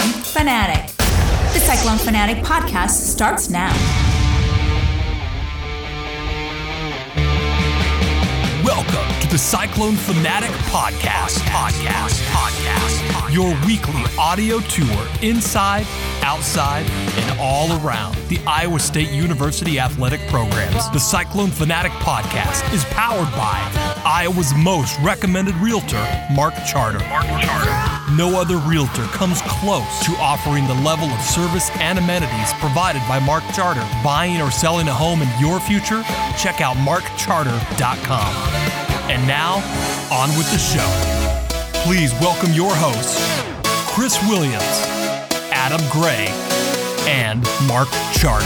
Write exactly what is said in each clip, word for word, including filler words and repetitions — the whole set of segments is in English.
Cyclone Fanatic. The Cyclone Fanatic podcast starts now. Welcome to the Cyclone Fanatic podcast, podcast, podcast, your weekly audio tour inside, outside, and all around the Iowa State University athletic programs. The Cyclone Fanatic podcast is powered by Iowa's most recommended realtor, Mark Charter. Mark Charter. No other realtor comes close to offering the level of service and amenities provided by Mark Charter. Buying or selling a home in your future? Check out mark charter dot com. And now, on with the show. Please welcome your hosts, Chris Williams, Adam Gray, and Mark Charter.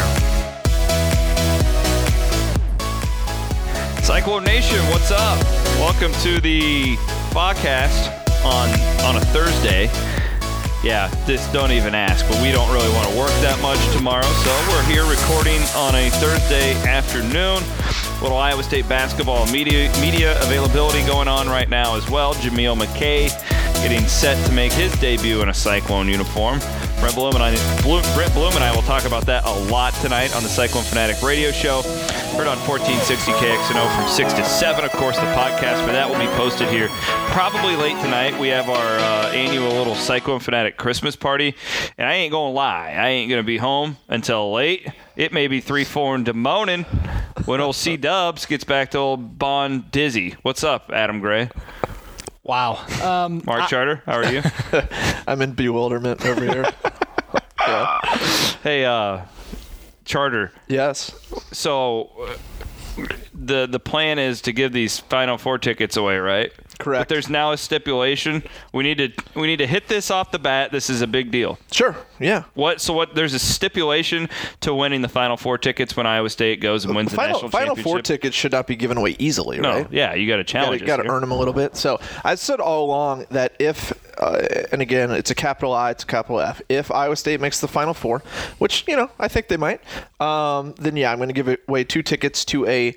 Cyclone Nation, what's up? Welcome to the podcast on on a Thursday. Yeah, this don't even ask, but we don't really want to work that much tomorrow, so we're here recording on a Thursday afternoon. Little Iowa State basketball media media availability going on right now as well. Jameel McKay getting set to make his debut in a Cyclone uniform. Brent Bloom and I, Brent Bloom and I will talk about that a lot tonight on the Cyclone Fanatic radio show. Heard on fourteen sixty K X N O from six to seven. Of course, the podcast for that will be posted here probably late tonight. We have our uh, annual little Cyclone Fanatic Christmas party, and I ain't gonna lie, I ain't gonna be home until late. It may be three, four in the morning when old C-Dubs gets back to old Bon Dizzy. What's up, Adam Gray? Wow. Um, Mark I, Charter, how are you? I'm in bewilderment over here. Yeah. Hey, uh, Charter. Yes. So uh, the the plan is to give these Final Four tickets away, right? Correct. But there's now a stipulation. We need to we need to hit this off the bat. This is a big deal. Sure. Yeah. What? So what? There's a stipulation to winning the Final Four tickets when Iowa State goes and wins the Final, national Final championship. Four tickets should not be given away easily, no, right? yeah, you got to challenge. You got to earn them a little bit. So I said all along that if, uh, and again, it's a capital I, it's a capital F. If Iowa State makes the Final Four, which you know I think they might, um, then yeah, I'm going to give away two tickets to a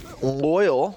loyal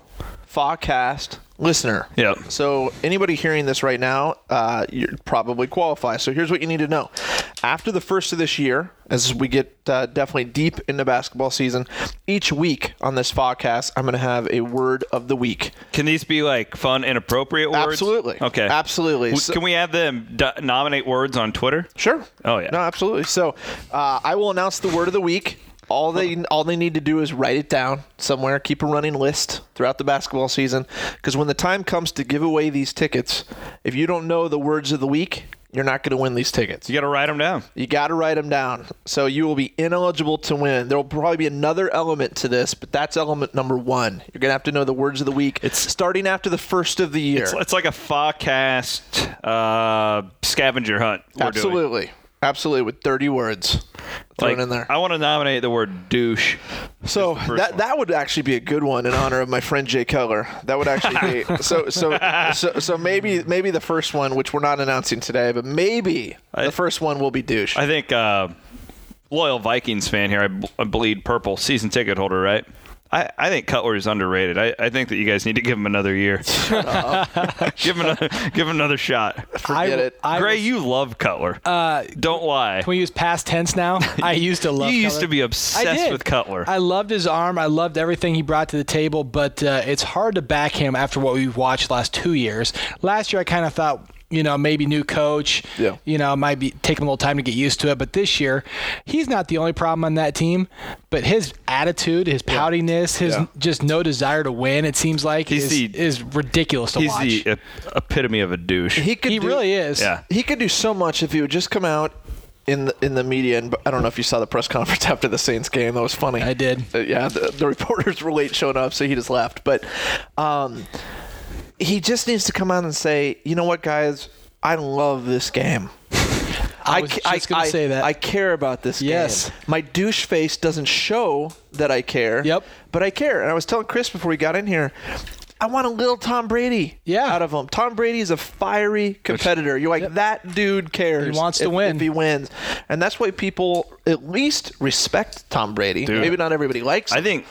Fawcast listener. Yep. So anybody hearing this right now, uh, you probably qualify. So here's what you need to know. After the first of this year, as we get uh, definitely deep into basketball season, each week on this podcast, I'm going to have a word of the week. Can these be like fun, inappropriate words? Absolutely. Okay. Absolutely. W- So, Can we have them d- nominate words on Twitter? sure. Oh, yeah. No, absolutely. So uh, I will announce the word of the week. All they all they need to do is write it down somewhere, keep a running list throughout the basketball season. Because when the time comes to give away these tickets, if you don't know the words of the week, you're not going to win these tickets. You got to write them down. You got to write them down. So you will be ineligible to win. There will probably be another element to this, but that's element number one. You're going to have to know the words of the week. It's starting after the first of the year. It's, it's like a Fawcast uh, scavenger hunt. We're Absolutely. Doing. Absolutely, with thirty words thrown Like, in there. I want to nominate the word douche. So that that would actually be a good one in honor of my friend Jay Keller. That would actually be so so so so maybe maybe the first one, which we're not announcing today, but maybe I, the first one will be douche. I think uh, loyal Vikings fan here. I, b- I bleed purple, season ticket holder, right? I, I think Cutler is underrated. I, I think that you guys need to give him another year. give him another give him another shot. Forget I, it. I Gray, was, you love Cutler. uh, Don't lie. Can we use past tense now? I used to love you used Cutler. to be I obsessed did. with Cutler. I loved his arm. I loved everything he brought to the table, but uh, it's hard to back him after what we've watched the last two years. Last year, I kind of thought, you know, maybe new coach, Yeah. you know, might be taking a little time to get used to it. But this year, he's not the only problem on that team. But his attitude, his poutiness, his Yeah. just no desire to win, it seems like, He's is, the- is ridiculous to He's watch. the ep- epitome of a douche. he could he do, really is. Yeah. He could do so much if he would just come out in the, in the media. And I don't know if you saw the press conference after the Saints game. That was funny. I did. Uh, yeah, the, the reporters were late showing up, so he just left. But um, he just needs to come out and say, you know what, guys, I love this game. I was ca- just going to say that. I care about this Yes. game. My douche face doesn't show that I care. Yep. But I care. And I was telling Chris before we got in here, I want a little Tom Brady Yeah. out of him. Tom Brady is a fiery competitor. You're like, Yep. that dude cares. He wants to if, win. if he wins. And that's why people at least respect Tom Brady. Dude. Maybe not everybody likes him. I think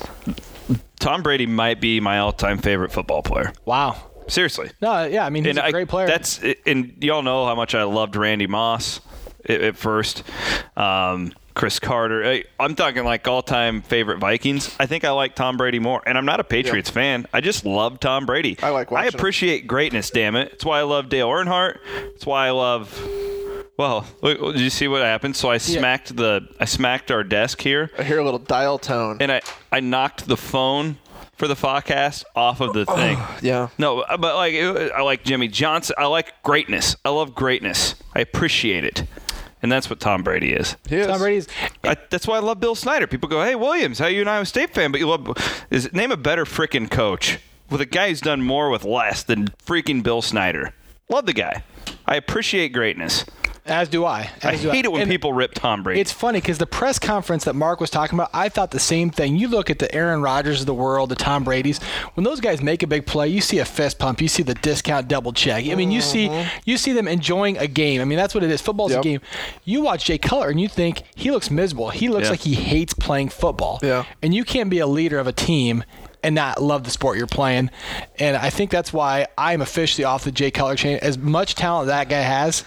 Tom Brady might be my all-time favorite football player. Wow. Seriously. No, yeah, I mean, he's And a I- great player. That's and y'all know how much I loved Randy Moss. at, at first. Um, Chris Carter. I, I'm talking like all-time favorite Vikings. I think I like Tom Brady more. And I'm not a Patriots yeah. fan. I just love Tom Brady. I like watching I appreciate him. Greatness, damn it. It's why I love Dale Earnhardt. It's why I love... Well, did you see what happened? So I smacked yeah. the I smacked our desk here. I hear a little dial tone. And I, I knocked the phone for the podcast off of the thing. Oh, yeah. No, but like I like Jimmy Johnson. I like greatness. I love greatness. I appreciate it. And that's what Tom Brady is. He is. Tom Brady's. I, that's why I love Bill Snyder. People go, "Hey, Williams, how are you an Iowa State fan?" But you love is name a better freaking coach with a guy who's done more with less than freaking Bill Snyder. Love the guy. I appreciate greatness. As do I. As I do hate I. it when and people rip Tom Brady. It's funny because the press conference that Mark was talking about, I thought the same thing. You look at the Aaron Rodgers of the world, the Tom Brady's. When those guys make a big play, you see a fist pump. You see the discount double check. I mean, you see you see them enjoying a game. I mean, that's what it is. Football's Yep. a game. You watch Jay Cutler and you think he looks miserable. He looks Yeah. like he hates playing football. Yeah. And you can't be a leader of a team and not love the sport you're playing. And I think that's why I'm officially off the Jay Cutler chain. As much talent that guy has,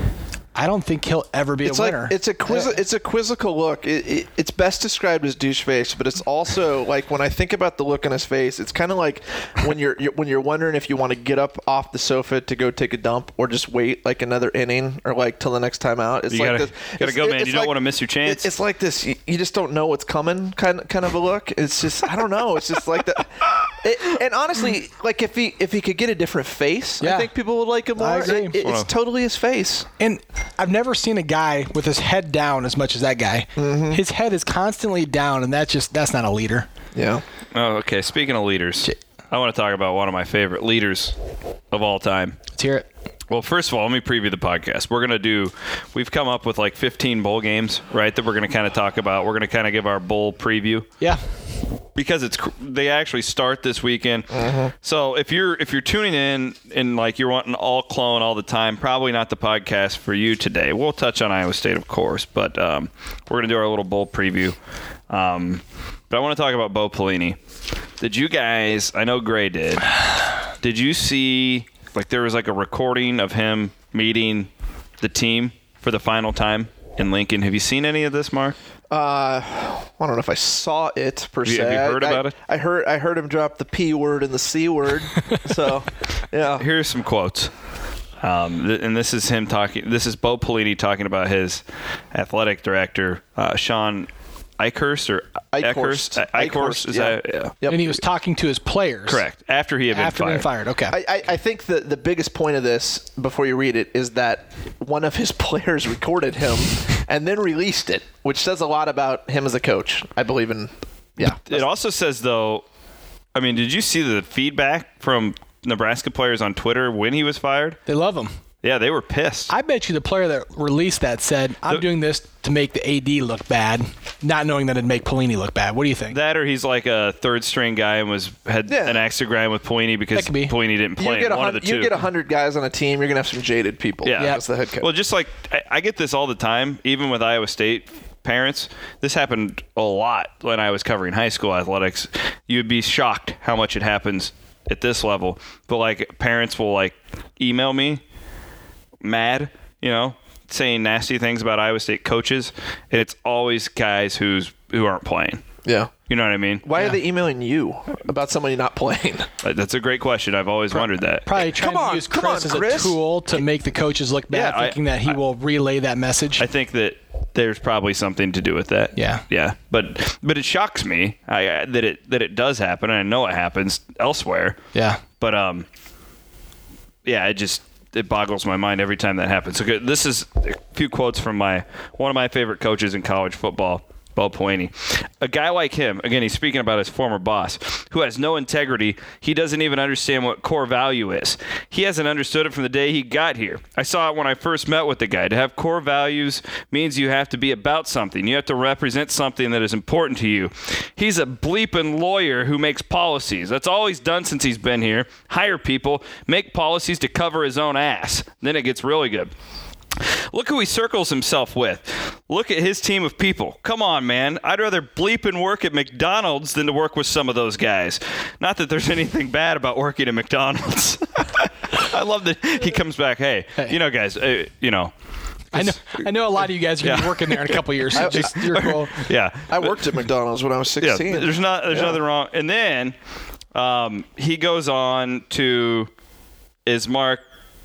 I don't think he'll ever be It's a like winner. it's a quiz, it's a quizzical look. It, it, it's best described as douche face, but it's also like when I think about the look on his face, it's kind of like when you're, you're when you're wondering if you want to get up off the sofa to go take a dump or just wait like another inning or like till the next time out. It's You like gotta- this, gotta it's- go, it- man. it's You don't like- wanna miss your chance. it- it's like this. You, you just don't know what's coming. Kind of kind of a look. It's just I don't know. It's just like that. It, and honestly, like if he if he could get a different face, Yeah. I think people would like him more. I agree. It- it- it's totally his face. And I've never seen a guy with his head down as much as that guy. Mm-hmm. His head is constantly down, and that's just that's not a leader. Yeah. oh, okay. Speaking of leaders, I want to talk about one of my favorite leaders of all time. Let's hear it. Well, first of all, let me preview the podcast. We're going to do, we've come up with like fifteen bowl games, right, that we're going to kind of talk about. We're going to kind of give our bowl preview. Yeah. Because it's they actually start this weekend. Mm-hmm. So if you're if you're tuning in and like you're wanting all clone all the time, probably not the podcast for you today. We'll touch on Iowa State, of course, but um, we're going to do our little bowl preview. Um, but I want to talk about Bo Pelini. Did you guys, I know Gray did, did you see, like there was like a recording of him meeting the team for the final time in Lincoln? Have you seen any of this, Mark? Uh, I don't know if I saw it per Have you- se. have you heard I, about I, it? I heard I heard him drop the P word and the C word. So, yeah. Here's some quotes. Um, th- and this is him talking. This is Bo Pelini talking about his athletic director, uh, Sean Eichhorst or Eichhorst. Eichhorst. Eichhorst. Is yeah. that yeah. Yep. And he was talking to his players. Correct. After he had been After fired. being fired. Okay. I, I, I think the, the biggest point of this, before you read it, is that one of his players recorded him and then released it, which says a lot about him as a coach. I believe in, yeah. It also says though, I mean, did you see the feedback from Nebraska players on Twitter when he was fired? They love him. Yeah, they were pissed. I bet you the player that released that said, I'm The- doing this to make the A D look bad, not knowing that it'd make Pelini look bad. What do you think? That or he's like a third string guy and was had Yeah. an axe to grind with Pelini because That could be. Pelini didn't You play get, him. a One of the hundred, two. you get one hundred guys on a team, you're going to have some jaded people Yeah. as the head coach. Well, just like I, I get this all the time, even with Iowa State parents. This happened a lot when I was covering high school athletics. You'd be shocked how much it happens at this level. But like parents will like email me mad, you know, saying nasty things about Iowa State coaches, and it's always guys who's who aren't playing. yeah. You know what I mean? Why are they emailing you about somebody not playing? Uh, That's a great question. I've always wondered that. Probably trying Come on, to use come Chris on, as a Chris. tool to make the coaches look bad, Yeah, I- thinking that he I- will relay that message. I think that there's probably something to do with that. Yeah. yeah. But but it shocks me I, I, that it that it does happen, and I know it happens elsewhere. yeah. But um, yeah, it just it boggles my mind every time that happens. So good. This is a few quotes from my one of my favorite coaches in college football, Bo Pelini. A guy like him, again, he's speaking about his former boss, who has no integrity. He doesn't even understand what core value is. He hasn't understood it from the day he got here. I saw it when I first met with the guy. To have core values means you have to be about something. You have to represent something that is important to you. He's a bleeping lawyer who makes policies. That's all he's done since he's been here. Hire people, make policies to cover his own ass. Then it gets really good. Look who he circles himself with. Look at his team of people. Come on, man. I'd rather bleep and work at McDonald's than to work with some of those guys. Not that there's anything bad about working at McDonald's. I love that he comes back, hey, you know, guys, uh, you know, I know. I know a lot of you guys are going to be Yeah. working there in a couple years. So just you're cool. Yeah. I worked at McDonald's when I was sixteen. Yeah, there's not there's Yeah. nothing wrong. And then um, he goes on to, as Mark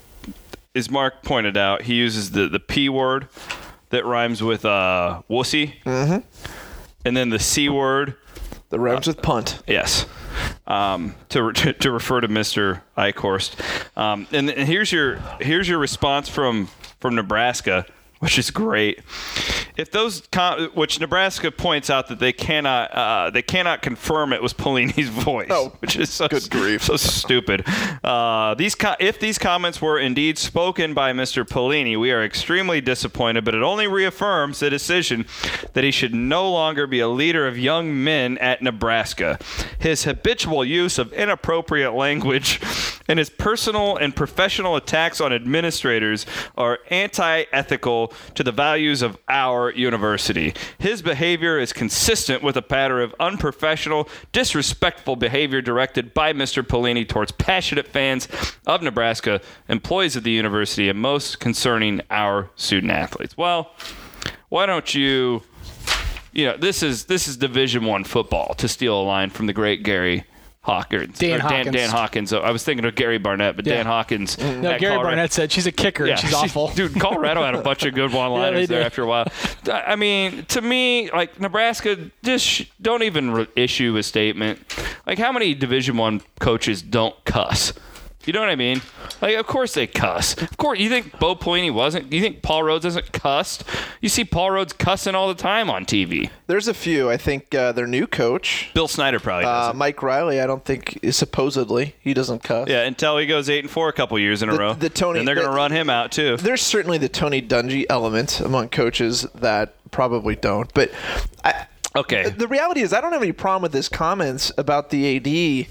as Mark pointed out, he uses the, the P word that rhymes with uh, wussy, mm-hmm. and then the C word. The rhymes with punt. Yes. Um, to, re- to to refer to Mister Eichhorst. Um, and, and here's your here's your response from from Nebraska, which is great. If those, com- which Nebraska points out that they cannot, uh, they cannot confirm it was Pelini's voice, Oh, which is so good grief. so stupid. Uh, these, co- if these comments were indeed spoken by Mister Pelini, we are extremely disappointed. But it only reaffirms the decision that he should no longer be a leader of young men at Nebraska. His habitual use of inappropriate language and his personal and professional attacks on administrators are anti-ethical to the values of our university. His behavior is consistent with a pattern of unprofessional, disrespectful behavior directed by Mister Pelini towards passionate fans of Nebraska, employees of the university, and most concerning our student athletes. Well, why don't you, you know, this is this is Division One football, to steal a line from the great Gary Hawkins. Dan or Hawkins. Dan, Dan Hawkins. I was thinking of Gary Barnett, but Yeah. Dan Hawkins. No, at Gary Colorado- Barnett said she's a kicker yeah, and she's she- awful. Dude, Colorado had a bunch of good one-liners Yeah, they there did. after a while. I mean, to me, like, Nebraska, just sh- don't even re- issue a statement. Like, how many Division One coaches don't cuss? You know what I mean? Like, of course they cuss. Of course, you think Bo Pelini wasn't? You think Paul Rhodes hasn't cussed? You see Paul Rhodes cussing all the time on T V. There's a few. I think uh, their new coach, Bill Snyder probably uh, doesn't. Mike Riley, I don't think is supposedly he doesn't cuss. Yeah, until he goes eight and four a couple years in a The- row. the Tony- and they're going to the- run him out too. There's certainly the Tony Dungy element among coaches that probably don't. But I, Okay. the reality is I don't have any problem with his comments about the A D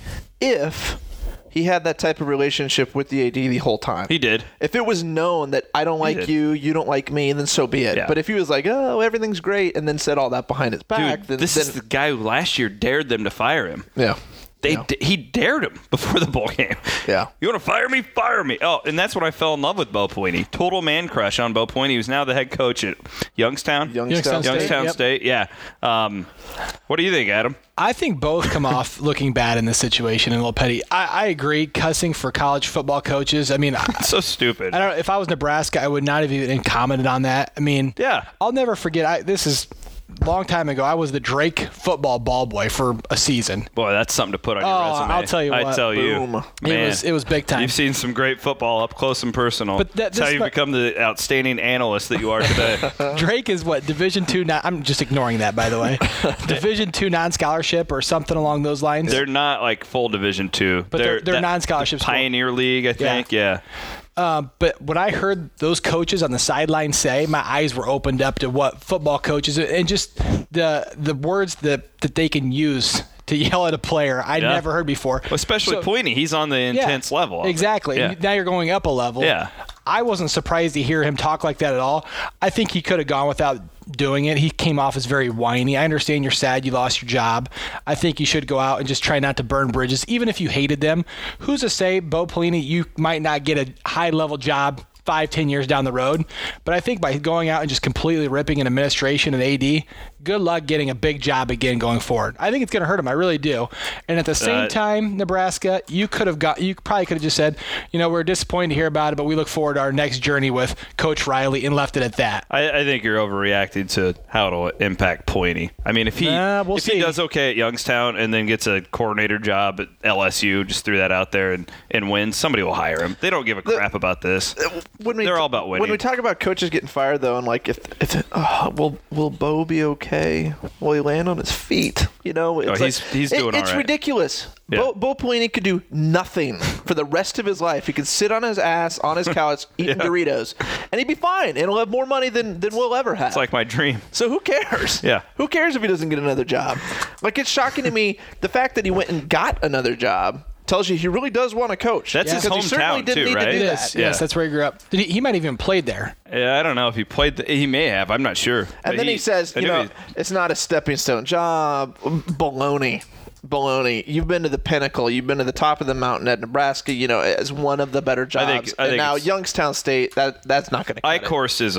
if he had that type of relationship with the A D the whole time. He did. If it was known that I don't like did. you, you don't like me, then so be it. Yeah. But if he was like, oh, everything's great, and then said all that behind his back, Dude, then, this then is the guy who last year dared them to fire him. yeah. They Yeah. d- he dared him before the bowl game. Yeah. You want to fire me? Fire me. Oh, and that's when I fell in love with Bo Pelini. Total man crush on Bo Pelini, who's now the head coach at Youngstown. Youngstown State. Youngstown Yep. State. Yeah. Um, what do you think, Adam? I think both come off looking bad in this situation. And Lopetti, I, I agree. Cussing for college football coaches. I mean, I, So stupid. I don't know. If I was Nebraska, I would not have even commented on that. I mean, Yeah. I'll never forget. I, this is a long time ago. I was the Drake football ball boy for a season. Boy, that's something to put on your Oh, resume. I'll tell you I what. tell you, Boom. It man, was it was big time. You've seen some great football up close and personal. But that- that's how this you might- become the outstanding analyst that you are today. Drake is what Division two. Non, I'm just ignoring that, by the way. Division two non-scholarship or something along those lines. They're not like full Division two. But they're- they're that- non-scholarship the school. Pioneer League, I think. Yeah. Um, but when I heard those coaches on the sideline say, my eyes were opened up to what football coaches and just the the words that, that they can use to yell at a player I'd Yeah. never heard before. Especially So- Pelini. He's on the Yeah, intense level. of it. Exactly. Yeah. Now you're going up a level. Yeah. I wasn't surprised to hear him talk like that at all. I think he could have gone without doing it. He came off as very whiny. I understand you're sad you lost your job. I think you should go out and just try not to burn bridges, even if you hated them. Who's to say, Bo Pelini, you might not get a high-level job five, ten years down the road. But I think by going out and just completely ripping an administration and A D, good luck getting a big job again going forward. I think it's going to hurt him. I really do. And at the same Uh, time, Nebraska, you could have got, you probably could have just said, you know, we're disappointed to hear about it, but we look forward to our next journey with Coach Riley and left it at that. I, I think you're overreacting to how it'll impact Pelini. I mean, if he Nah, we'll if see. he does okay at Youngstown and then gets a coordinator job at L S U, just threw that out there and, and wins, somebody will hire him. They don't give a crap about this. When we They're all about winning. When we talk about coaches getting fired, though, and like, if, if oh, will will Bo be okay? Will he land on his feet? You know, it's Oh, like- he's- he's it- doing It's all right. ridiculous. Yeah. Bo, Bo Pelini could do nothing for the rest of his life. He could sit on his ass on his couch eating Yeah. Doritos, and he'd be fine. And he'll have more money than than we'll ever have. It's like my dream. So who cares? Yeah. Who cares if he doesn't get another job? Like, it's shocking to me the fact that he went and got another job tells you he really does want to coach. That's his Because he certainly hometown, didn't too, need right? to do It that. is. Yeah. Yes, that's where he grew up. Did he, he might have even played there. Yeah, I don't know if he played. The, he may have. I'm not sure. And But then he, says, I you knew know, he- it's not a stepping stone job. Baloney. Baloney. You've been to the pinnacle. You've been to the top of the mountain at Nebraska, you know, as one of the better jobs. think- I and think now it's- Youngstown State, that that's not going to cut it. Eichhorst is a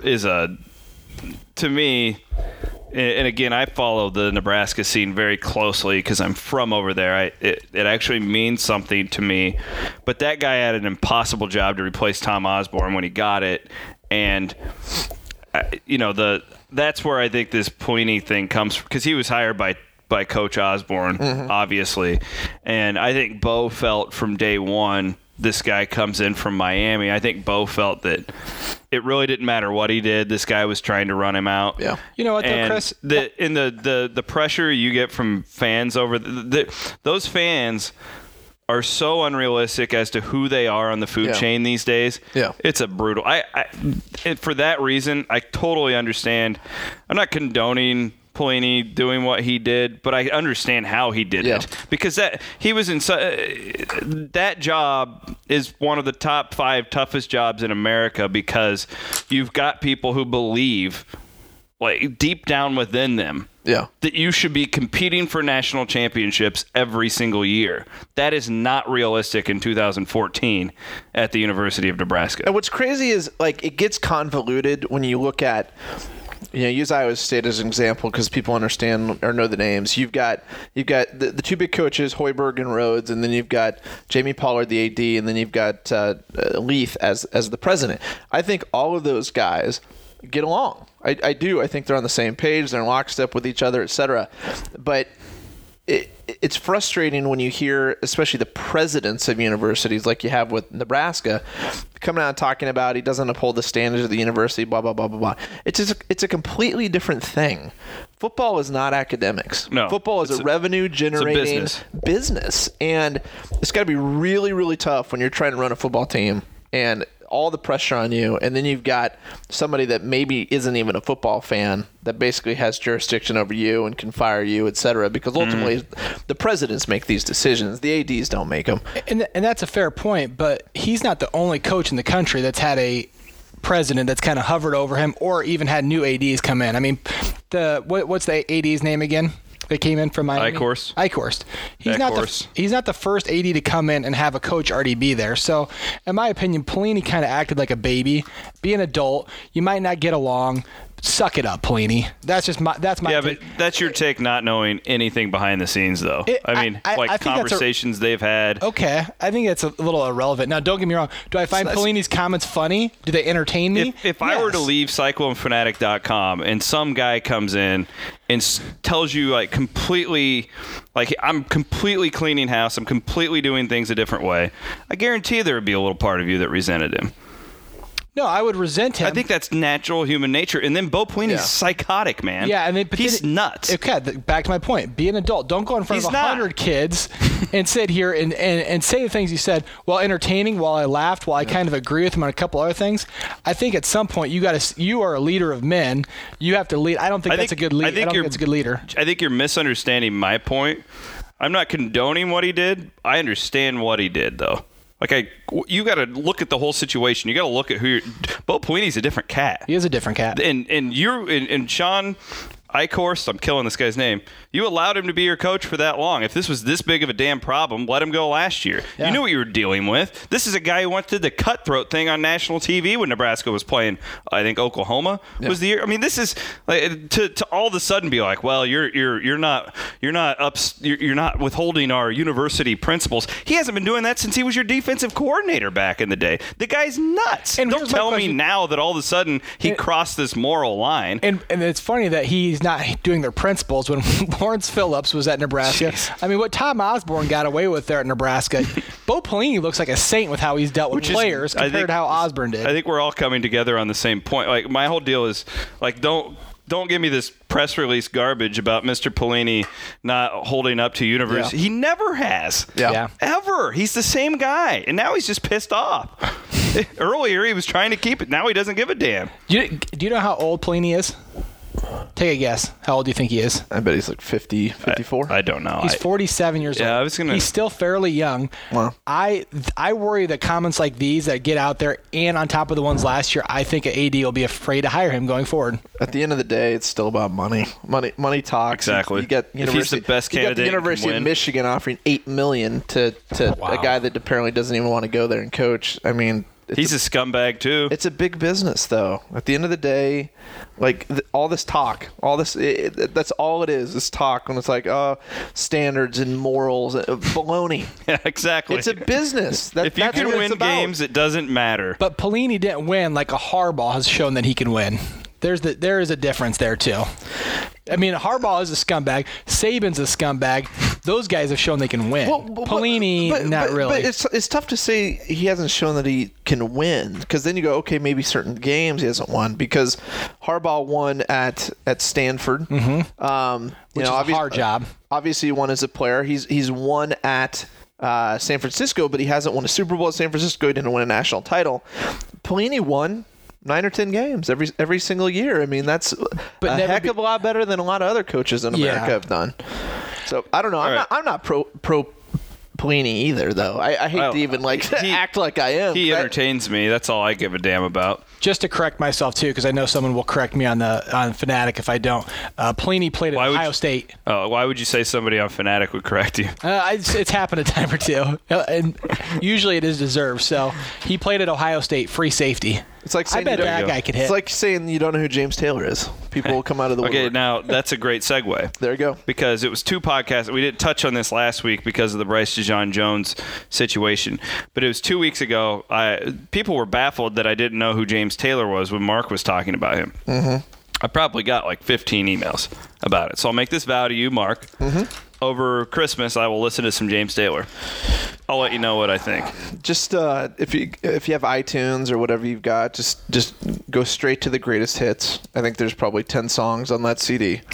is a to me. And again, I follow the Nebraska scene very closely because I'm from over there. I, it, it actually means something to me. But that guy had an impossible job to replace Tom Osborne when he got it. And, you know, the that's where I think this Pelini thing comes from, because he was hired by, by Coach Osborne, mm-hmm. obviously. And I think Bo felt from day one, this guy comes in from Miami. I think Bo felt that it really didn't matter what he did. This guy was trying to run him out. Yeah. You know what, though, and Chris? The, in the, the, the pressure you get from fans over the, the, those fans are so unrealistic as to who they are on the food yeah. chain these days. Yeah. It's a brutal. I, I it, for that reason, I totally understand. I'm not condoning Pelini doing what he did, but I understand how he did yeah. it, because that he was in uh, that job is one of the top five toughest jobs in America, because you've got people who believe, like deep down within them, yeah. that you should be competing for national championships every single year. That is not realistic in two thousand fourteen at the University of Nebraska. And what's crazy is, like, it gets convoluted when you look at, you know, use Iowa State as an example because people understand or know the names. You've got you've got the, the two big coaches, Hoiberg and Rhodes, and then you've got Jamie Pollard, the A D, and then you've got uh, uh, Leith as as the president. I think all of those guys get along. I, I do. I think they're on the same page. They're in lockstep with each other, et cetera. But it, it's frustrating when you hear, especially the presidents of universities like you have with Nebraska, coming out and talking about he doesn't uphold the standards of the university, blah, blah, blah, blah, blah. It's just, it's a completely different thing. Football is not academics. No. Football is a, a revenue-generating business. business. And it's got to be really, really tough when you're trying to run a football team and all the pressure on you, and then you've got somebody that maybe isn't even a football fan that basically has jurisdiction over you and can fire you, et cetera, because ultimately mm. the presidents make these decisions. The A Ds don't make them. And, and that's a fair point, but he's not the only coach in the country that's had a president that's kind of hovered over him or even had new A Ds come in. I mean, the what, what's the A D's name again? They came in from Miami. Eichhorst. Eichhorst. He's not the he's not the first A D to come in and have a coach already be there. So, in my opinion, Pelini kind of acted like a baby. Be an adult. You might not get along. Suck it up, Pelini. That's just my that's my yeah, take. but that's your take, not knowing anything behind the scenes, though. It, I mean, I, I, like I conversations a, they've had. Okay, I think it's a little irrelevant. Now, don't get me wrong. Do I find so Pelini's comments funny? Do they entertain me? If, if yes. I were to leave cyclone fanatic dot com and some guy comes in and s- tells you like completely, like I'm completely cleaning house, I'm completely doing things a different way, I guarantee there would be a little part of you that resented him. No, I would resent him. I think that's natural human nature. And then Bo Pelini's yeah. psychotic, man. Yeah, and then, he's then, nuts. Okay, back to my point. Be an adult. Don't go in front he's of a hundred kids and sit here and, and, and say the things you said while entertaining, while I laughed, while I yeah. kind of agree with him on a couple other things. I think at some point you got to. You are a leader of men. You have to lead. I don't think I that's think, a good leader. I, think I don't think that's a good leader. I think you're misunderstanding my point. I'm not condoning what he did. I understand what he did, though. Like, I, you got to look at the whole situation. You got to look at who you're. Bo Pelini's a different cat. He is a different cat. And and you're and, and Sean Eichhorst, I'm killing this guy's name. You allowed him to be your coach for that long. If this was this big of a damn problem, let him go last year. Yeah. You knew what you were dealing with. This is a guy who went to the cutthroat thing on national T V when Nebraska was playing. I think Oklahoma yeah. was the year. I mean, this is like, to to all of a sudden be like, well, you're you're you're not you're not up you're, you're not withholding our university principles. He hasn't been doing that since he was your defensive coordinator back in the day. The guy's nuts. And don't tell me now that all of a sudden he and, crossed this moral line. And and it's funny that he's not doing their principles when Lawrence Phillips was at Nebraska. Jeez. I mean, what Tom Osborne got away with there at Nebraska, Bo Pelini looks like a saint with how he's dealt with Which players is, compared think, to how Osborne did. I think we're all coming together on the same point. Like, my whole deal is, like, don't don't give me this press release garbage about Mister Pelini not holding up to university. Yeah. He never has. Yeah. yeah. Ever. He's the same guy. And now he's just pissed off. Earlier, he was trying to keep it. Now he doesn't give a damn. Do you, do you know how old Pelini is? Take a guess. How old do you think he is? I bet he's like fifty, fifty-four. I, I don't know. He's I, forty-seven years yeah, old. I was gonna... He's still fairly young. Wow. I I worry that comments like these that get out there, and on top of the ones last year, I think an A D will be afraid to hire him going forward. At the end of the day, it's still about money. Money money talks. Exactly. You get if he's the best you candidate, got the University of Michigan offering eight million dollars to, to wow. a guy that apparently doesn't even want to go there and coach. I mean, it's He's a, a scumbag too. It's a big business, though. At the end of the day, like th- all this talk, all this, it, it, that's all it is, is talk. When it's like, oh, standards and morals, uh, baloney. Yeah, exactly. It's a business. That, if you that's can what win it's about. games, it doesn't matter. But Pelini didn't win like a Harbaugh has shown that he can win. There's the, there is a difference there, too. I mean, Harbaugh is a scumbag. Saban's a scumbag. Those guys have shown they can win. Well, but, Pelini, but, not but, really. But it's it's tough to say he hasn't shown that he can win, because then you go, okay, maybe certain games he hasn't won, because Harbaugh won at at Stanford, mm-hmm. um, Which you know, is a hard job. Obviously, he won as a player. He's he's won at uh, San Francisco, but he hasn't won a Super Bowl at San Francisco. He didn't win a national title. Pelini won nine or ten games every every single year. I mean, that's But a never heck be- of a lot better than a lot of other coaches in America Yeah. have done. So I don't know. I'm right. not. I'm not pro pro Pelini either, though. I, I hate Well, to even like he- act like I am. He That- entertains me. That's all I give a damn about. Just to correct myself, too, because I know someone will correct me on the on Fanatic if I don't. Uh, Pelini played at Why would Ohio you- State. Oh, why would you say somebody on Fanatic would correct you? Uh, it's, it's happened a time or two, Uh, and usually it is deserved. So he played at Ohio State, free safety. It's like I saying bet you There that you go. guy could hit. It's like saying you don't know who James Taylor is. People will come out of the Okay, woodwork. now that's a great segue. There you go. Because it was two podcasts. We didn't touch on this last week because of the Bryce DeJean Jones situation. But it was two weeks ago. I people were baffled that I didn't know who James Taylor was when Mark was talking about him. Mm-hmm. I probably got like fifteen emails about it. So I'll make this vow to you, Mark. Mm-hmm. Over Christmas, I will listen to some James Taylor. I'll let you know what I think. Just uh, if you if you have iTunes or whatever you've got, just just go straight to the greatest hits. I think there's probably ten songs on that C D,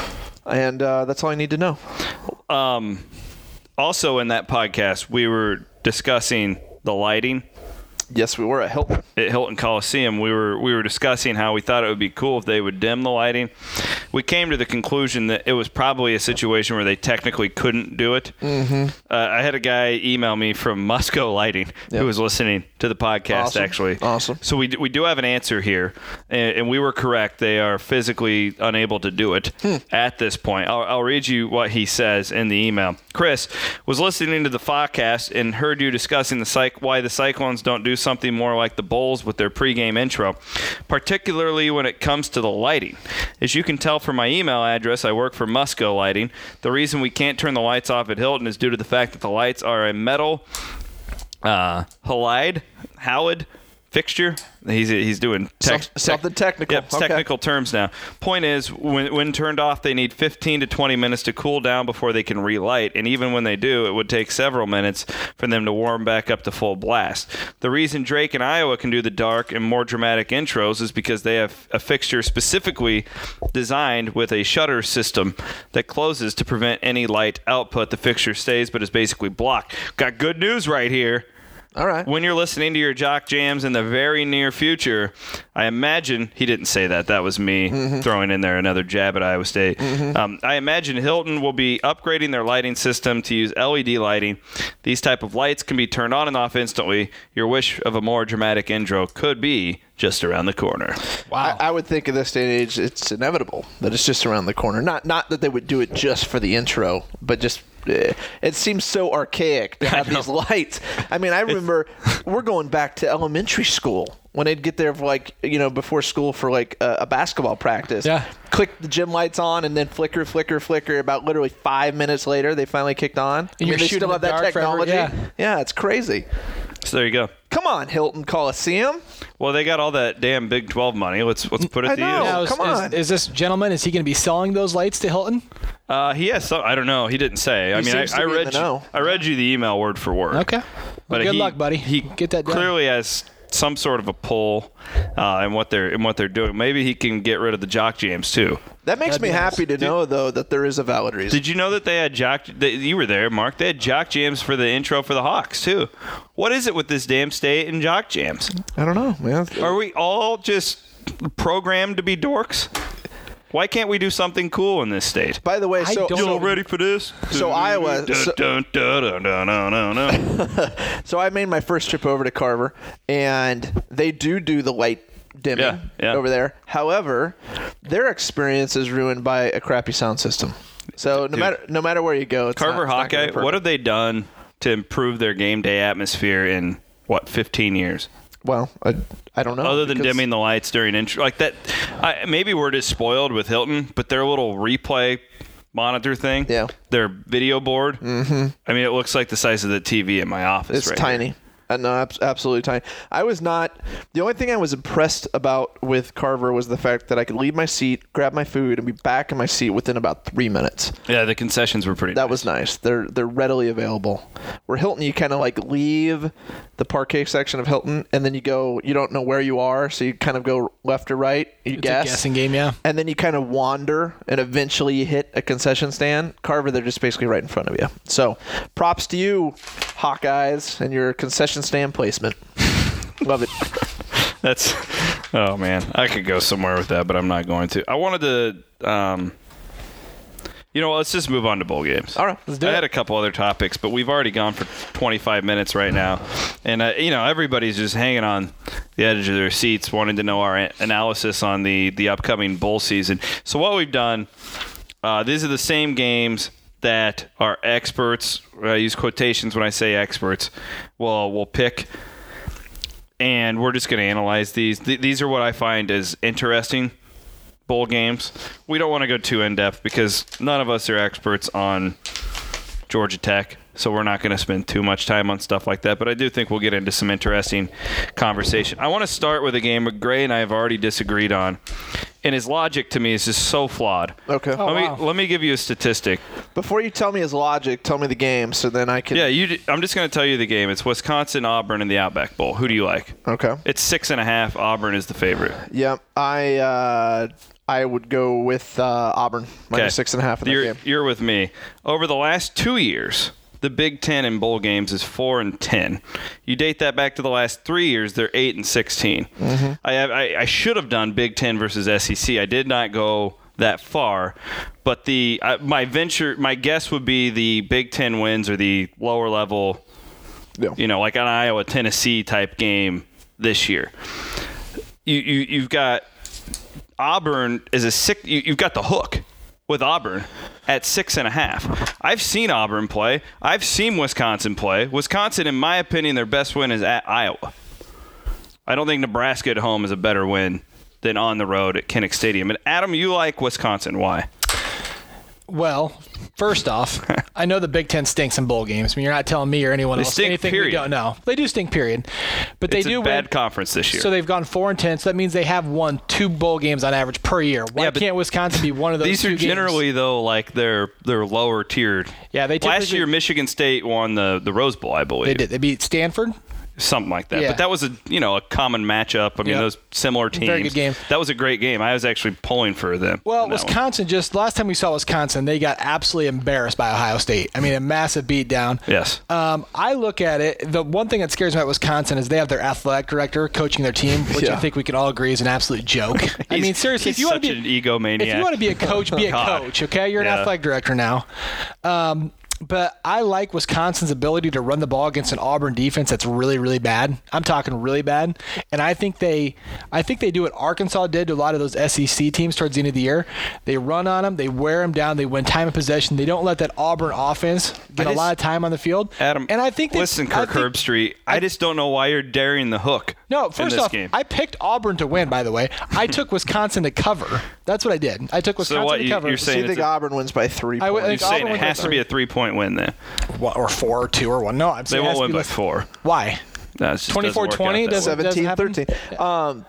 and uh, that's all I need to know. Um, also, in that podcast, we were discussing the lighting Yes, we were at Hilton. at Hilton Coliseum. We were we were discussing how we thought it would be cool if they would dim the lighting. We came to the conclusion that it was probably a situation where they technically couldn't do it. Mm-hmm. Uh, I had a guy email me from Musco Lighting Yep. who was listening to the podcast, Awesome. actually. Awesome. So we, do- we do have an answer here, and, and we were correct. They are physically unable to do it Hmm. at this point. I'll, I'll read you what he says in the email. Chris was listening to the podcast and heard you discussing the psych- why the Cyclones don't do something more like the Bulls with their pregame intro, particularly when it comes to the lighting. As you can tell from my email address, I work for Musco Lighting. The reason we can't turn the lights off at Hilton is due to the fact that the lights are a metal uh, halide, halide fixture. He's he's doing tech, Some- something technical. Yep, it's Okay. technical terms now. Point is, when when turned off, they need fifteen to twenty minutes to cool down before they can relight. And even when they do, it would take several minutes for them to warm back up to full blast. The reason Drake and Iowa can do the dark and more dramatic intros is because they have a fixture specifically designed with a shutter system that closes to prevent any light output. The fixture stays, but is basically blocked. Got good news right here. All right. When you're listening to your jock jams in the very near future, I imagine he didn't say that. That was me Mm-hmm. throwing in there another jab at Iowa State. Um, I imagine Hilton will be upgrading their lighting system to use L E D lighting. These type of lights can be turned on and off instantly. Your wish of a more dramatic intro could be just around the corner. Wow. I, I would think in this day and age, it's inevitable that it's just around the corner. Not not that they would do it just for the intro, but just eh, it seems so archaic to have these lights. I mean, I remember we're going back to elementary school when they'd get there for like, you know, before school for like a, a basketball practice. Yeah. Click the gym lights on and then flicker, flicker, flicker. About literally five minutes later, they finally kicked on. And you're they shooting still in the have that dark forever, technology. yeah. Yeah, it's crazy. So there you go. Come on, Hilton Coliseum. Well, they got all that damn Big twelve money. Let's let's put it I to know. use. Now, is, come is- on. Is, this gentleman, is he going to be selling those lights to Hilton? Uh, he has some. I don't know. He didn't say. I He mean, I, seems to I be in read the you, know. I read you the email word for word. Okay. Well, But good he- luck, buddy. He Get that done. clearly has some sort of a pull uh, in what they're in what they're doing. Maybe he can get rid of the jock jams too. That makes That'd me be nice. happy to know, though, that there is a valid reason. Did you know that they had jock? They, you were there, Mark. They had jock jams for the intro for the Hawks too. What is it with this damn state and jock jams? I don't know, man. Are we all just programmed to be dorks? Why can't we do something cool in this state? By the way, I so, don't so, know. ready for this? So Iowa- Dun, so- dun, dun, dun, dun, dun, dun, dun. so I made my first trip over to Carver, and they do do the light dimming Yeah, yeah. over there. However, their experience is ruined by a crappy sound system. So no Dude. matter no matter where you go, it's Carver not, it's not gonna Hawkeye, be what have they done to improve their game day atmosphere in what fifteen years? Well, I, I don't know. Other than because- dimming the lights during intro, like that. I, maybe we're just spoiled with Hilton, but their little replay monitor thing, Yeah. their video board. Mm-hmm. I mean, it looks like the size of the T V in my office. It's right tiny. here. Uh, no, ab- absolutely tiny. I was not. The only thing I was impressed about with Carver was the fact that I could leave my seat, grab my food, and be back in my seat within about three minutes. Yeah, the concessions were pretty. That nice. was nice. They're they're readily available. Where Hilton, you kind of like leave the parquet section of Hilton, and then you go. You don't know where you are, so you kind of go left or right. You It's guess. a guessing game, yeah. And then you kind of wander, and eventually you hit a concession stand. Carver, they're just basically right in front of you. So, props to you, Hawkeyes, and your concession stand placement. Love it. That's. Oh man, I could go somewhere with that, but I'm not going to. I wanted to. Um, you know what? Let's just move on to bowl games. All right, let's do I it. had a couple other topics, but we've already gone for twenty-five minutes right now, and uh, you know everybody's just hanging on the edge of their seats, wanting to know our a- analysis on the the upcoming bowl season. So what we've done, uh, these are the same games that our experts, I use quotations when I say experts, will will pick. And we're just going to analyze these. Th- these are what I find as interesting bowl games. We don't want to go too in-depth because none of us are experts on Georgia Tech, so we're not going to spend too much time on stuff like that. But I do think we'll get into some interesting conversation. I want to start with a game where Gray and I have already disagreed on, and his logic to me is just so flawed. Okay. Oh, let me wow. let me give you a statistic. Before you tell me his logic, tell me the game, so then I can. Yeah, you. d- I'm just going to tell you the game. It's Wisconsin Auburn in the Outback Bowl. Who do you like? Okay. It's six and a half. Auburn is the favorite. Yeah, I uh, I would go with uh, Auburn minus six and a half in that you're, game. You're with me. Over the last two years, the Big Ten in bowl games is four and ten. You date that back to the last three years, they're eight and sixteen. Mm-hmm. I, have, I I should have done Big Ten versus S E C. I did not go that far, but the uh, my venture, my guess would be the Big Ten wins or the lower level, Yeah. you know, like an Iowa Tennessee type game this year. You you you've got Auburn is a six. You, you've got the hook with Auburn at six and a half. I've seen Auburn play. I've seen Wisconsin play. Wisconsin, in my opinion, their best win is at Iowa. I don't think Nebraska at home is a better win than on the road at Kinnick Stadium. And Adam, you like Wisconsin. Why? Well, first off, I know the Big Ten stinks in bowl games. I mean, you're not telling me or anyone They else stink, anything period. we don't know. They do stink, period. But they It's do a bad win. conference this year. So they've gone four and ten. So that means they have won two bowl games on average per year. Why Yeah, but can't Wisconsin be one of those? These two are games? generally, though, like they're they're lower tiered. Yeah, they Last typically- year, Michigan State won the, the Rose Bowl, I believe. They did. They beat Stanford. Something like that. Yeah. But that was a you know a common matchup. I mean, Yep. those similar teams. Very good game. That was a great game. I was actually pulling for them. Well, in that one. Wisconsin just last time we saw Wisconsin, they got absolutely embarrassed by Ohio State. I mean, a massive beatdown. Yes. Um, I look at it. The one thing that scares me about Wisconsin is they have their athletic director coaching their team, which Yeah. I think we can all agree is an absolute joke. I He's- mean, seriously, he's if you want such to be an egomaniac. if you want to be a coach, be a God. coach. Okay, you're an Yeah. athletic director now. Um, But I like Wisconsin's ability to run the ball against an Auburn defense that's really, really bad. I'm talking really bad, and I think they, I think they do what Arkansas did to a lot of those S E C teams towards the end of the year. They run on them, they wear them down, they win time of possession. They don't let that Auburn offense get I a just- lot of time on the field. Adam, and I think they, listen, I Kirk think- Herbstreit, I, just don't know why you're daring the hook. No, in first this off, game. I picked Auburn to win. By the way, I took Wisconsin to cover. That's what I did. I took Wisconsin what, to you- cover. you're So saying you think it's a- Auburn wins by three I would- points? You're I think saying Auburn it wins by has to three. be a three-point win then. What, or four or two or one. No, I'm They saying it won't has to win be by less- four. Why? No, it just twenty-four twenty doesn't work out that way. doesn't- seventeen thirteen. Um,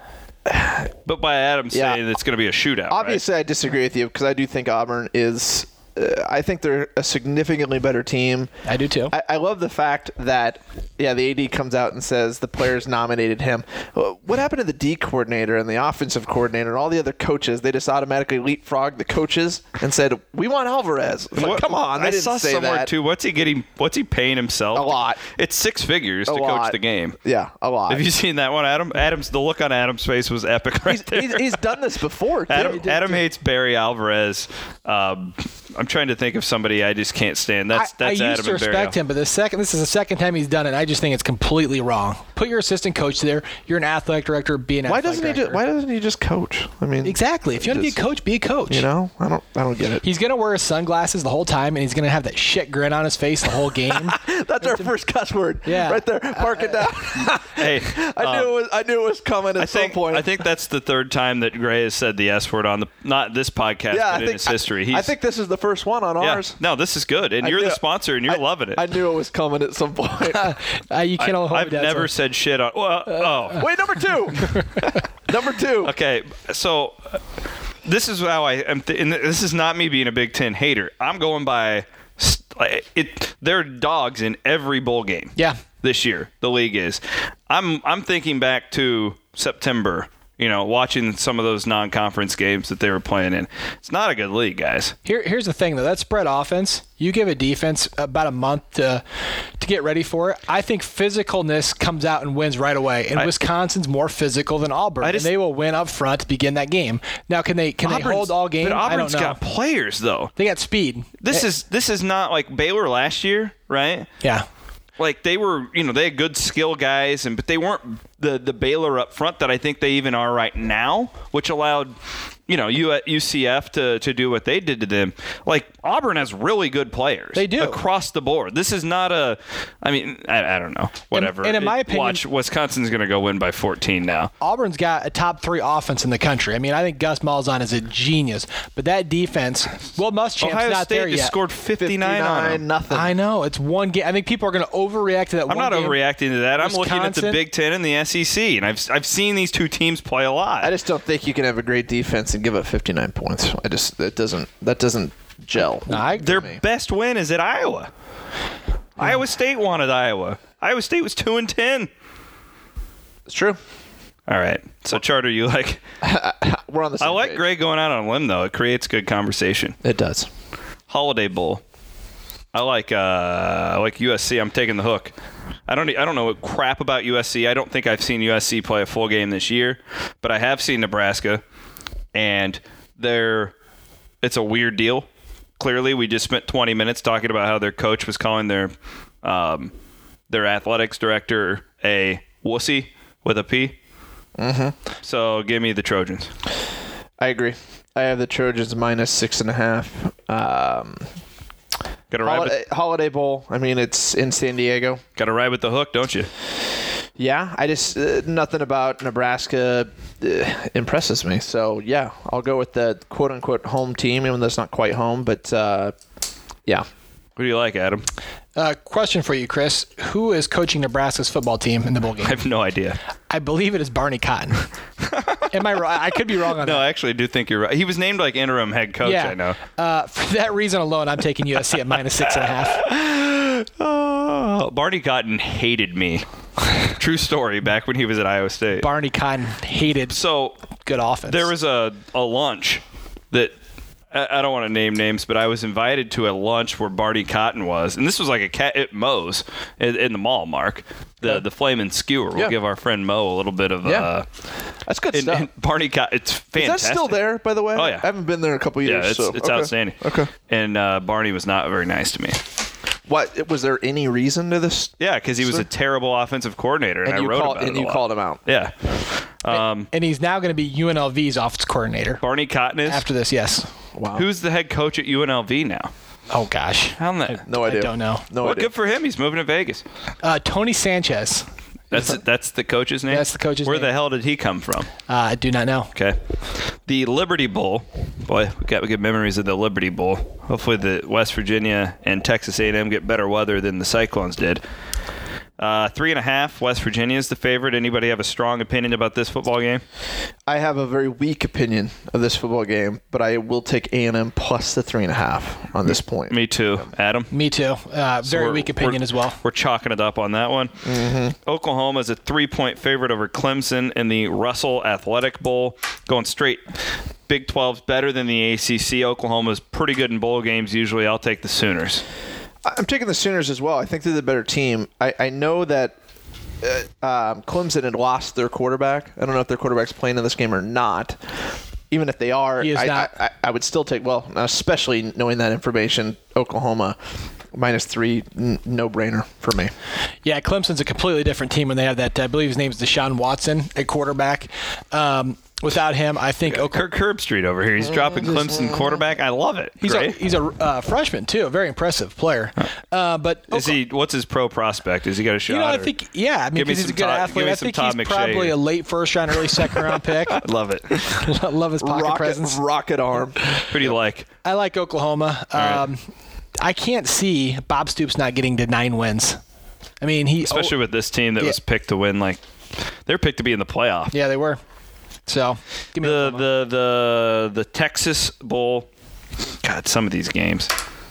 But by Adam Yeah. saying it's going to be a shootout, obviously, I disagree with you because I do think Auburn is. Uh, I think they're a significantly better team. I do too. I, I love the fact that, yeah, the A D comes out and says the players nominated him. Uh, What happened to the D coordinator and the offensive coordinator and all the other coaches? They just automatically leapfrogged the coaches and said, "We want Alvarez." It's like, What- come on, they I didn't saw say somewhere that. too. What's he getting? What's he paying himself? A lot. It's six figures A to lot. coach the game. Yeah, a lot. Have you seen that one, Adam? Adam's the look on Adam's face was epic right he's, there. he's, he's done this before. Too. Adam, Adam hates Barry Alvarez. Um, I'm trying to think of somebody I just can't stand. That's I, that's I Adam used to and respect Barrio. him, but the second this is the second time he's done it. I just think it's completely wrong. Put your assistant coach there. You're an athletic director. Be an Why athletic doesn't he director. just Why doesn't he just coach? I mean, Exactly. If you want to be a just- coach, be a coach. You know, I don't I don't get it. He's gonna wear his sunglasses the whole time, and he's gonna have that shit grin on his face the whole game. That's our first cuss word. Yeah. Right there. Mark it down. Hey, I um, knew it was I knew it was coming at I think some point. I think that's the third time that Gray has said the S word on the not this podcast, yeah, but I in think his history. He's, I think this is the first one on yeah, ours. no, this is good, and I you're knew the it. sponsor, and you're I- loving it. I knew it was coming at some point. uh, you can't hold I've that, never so- said shit on. Well, oh, Wait, number two. number two. okay. So uh, this is how I am. Th- and this is not me being a Big Ten hater. I'm going by st- like, it. They're dogs in every bowl game. Yeah. This year, the league is. I'm I'm thinking back to September. You know, watching some of those non-conference games that they were playing in. It's not a good league, guys. Here, here's the thing, though. That spread offense, you give a defense about a month to to get ready for it. I think physicalness comes out and wins right away. And I- Wisconsin's more physical than Auburn, I just- and they will win up front to begin that game. Now, can they can they Auburn's- hold all game? But I don't Auburn's know. got players, though. They got speed. This Eh, is this is not like Baylor last year, right? yeah. Like they were, you know, they had good skill guys, and but they weren't the the Baylor up front that I think they even are right now, which allowed, you know, U- U C F to to do what they did to them. Like Auburn has really good players. They do. across the board. This is not a. I mean, I, I don't know. Whatever. and in my It- opinion- watch Wisconsin's going to go win by fourteen now. Auburn's got a top three offense in the country. I mean, I think Gus Malzahn is a genius, but that defense, Will Muschamp's Ohio not State there just yet. scored fifty-nine on them. nothing. I know it's one game. I think people are going to overreact to that. I'm one not game. overreacting to that. I'm looking at the Wisconsin- Big Ten and the S E C, and I've I've seen these two teams play a lot. I just don't think you can have a great defense and give up fifty-nine points. I just that doesn't that doesn't gel. No, I- Their me. best win is at Iowa. Iowa State wanted Iowa. Iowa State was two and ten. It's true. All right. So Charter, you like? We're on the same I like page. Greg going out on a limb though. It creates good conversation. It does. Holiday Bowl. I like uh I like U S C. I'm taking the hook. I don't I don't know crap about U S C. I don't think I've seen U S C play a full game this year, but I have seen Nebraska, and they're it's a weird deal. Clearly, we just spent twenty minutes talking about how their coach was calling their um, their athletics director a wussy with a P. Mm-hmm. So give me the Trojans. I agree. I have the Trojans minus six and a half. Um, Got to ride holiday, with holiday Bowl. I mean, it's in San Diego. got to ride with the hook, don't you? Yeah, I just uh, nothing about Nebraska uh, impresses me. So yeah, I'll go with the quote unquote home team, even though it's not quite home. But uh, yeah, Who do you like, Adam? Uh, question for you, Chris. Who is coaching Nebraska's football team in the bowl game? I have no idea. I believe it is Barney Cotton. Am I wrong? I could be wrong on No, that. I actually do think you're right. He was named like interim head coach, yeah. I know. Uh, for that reason alone, I'm taking U S C at minus six and a half. Oh, Barney Cotton hated me. True story, back when he was at Iowa State. Barney Cotton hated So good offense. there was a, a lunch that I, I don't want to name names, but I was invited to a lunch where Barney Cotton was, and this was like a cat at Moe's in, in the mall. Mark, the the Flamin' Skewer. We'll Yeah. give our friend Mo a little bit of. Yeah. Uh, that's good and, stuff. and Barney Cotton, it's Is fantastic. that still there, by the way? Oh, yeah. I haven't been there in a couple Yeah, years. it's, so. it's okay. outstanding. Okay. And uh, Barney was not very nice to me. What was there any reason to this? Yeah, because he was Sir? a terrible offensive coordinator, and, And I you wrote called about and it a you lot. called him out. Yeah. Um, and he's now going to be U N L V's offense coordinator. Barney Cotton is. After this, yes. Wow. Who's the head coach at U N L V now? Oh, gosh. How that? No idea. I don't know. No Well, idea. good for him. He's moving to Vegas. Uh, Tony Sanchez. That's that's the coach's name. That's the coach's Where name. the hell did he come from? Uh, I do not know. Okay, the Liberty Bowl. Boy, we got good memories of the Liberty Bowl. Hopefully, the West Virginia and Texas A and M get better weather than the Cyclones did. Uh, three and a half. West Virginia is the favorite. Anybody have a strong opinion about this football game? I have a very weak opinion of this football game, but I will take A and M plus the three and a half on this point. Me too, Adam. Me too. Uh, very We're- weak opinion we're- as well. We're chalking it up on that one. Mm-hmm. Oklahoma is a three-point favorite over Clemson in the Russell Athletic Bowl. Going straight. Big twelve's better than the A C C. Oklahoma's pretty good in bowl games usually. I'll take the Sooners. I'm taking the Sooners as well. I think they're the better team. I, I know that uh, um, Clemson had lost their quarterback. I don't know if their quarterback's playing in this game or not. even if they are, He is I, not. I, I, I would still take, well, especially knowing that information, Oklahoma minus three, n- no-brainer for me. Yeah, Clemson's a completely different team when they have that. I believe his name is Deshaun Watson at quarterback. Um, without him, I think Yeah, Oklahoma. Kirk Herbstreit over here. He's dropping Clemson quarterback. I love it. He's a, Great. he's a uh, freshman too, a very impressive player. Uh, but Is he? What's his pro prospect? Has he got a shot? You know, I or- think yeah. I mean, Give me because he's a some good Todd- athlete. give me I some think Todd he's McShay probably here. a late first round, early second round pick. I love it. I love his pocket Rocket, presence. rocket arm. Who do you like? I like Oklahoma. right. Um, I can't see Bob Stoops not getting to nine wins. I mean, he Especially oh, with this team that yeah. was picked to win. Like, they're picked to be in the playoff. yeah, they were. So give me The Oklahoma. the the the Texas Bowl. God, some of these games.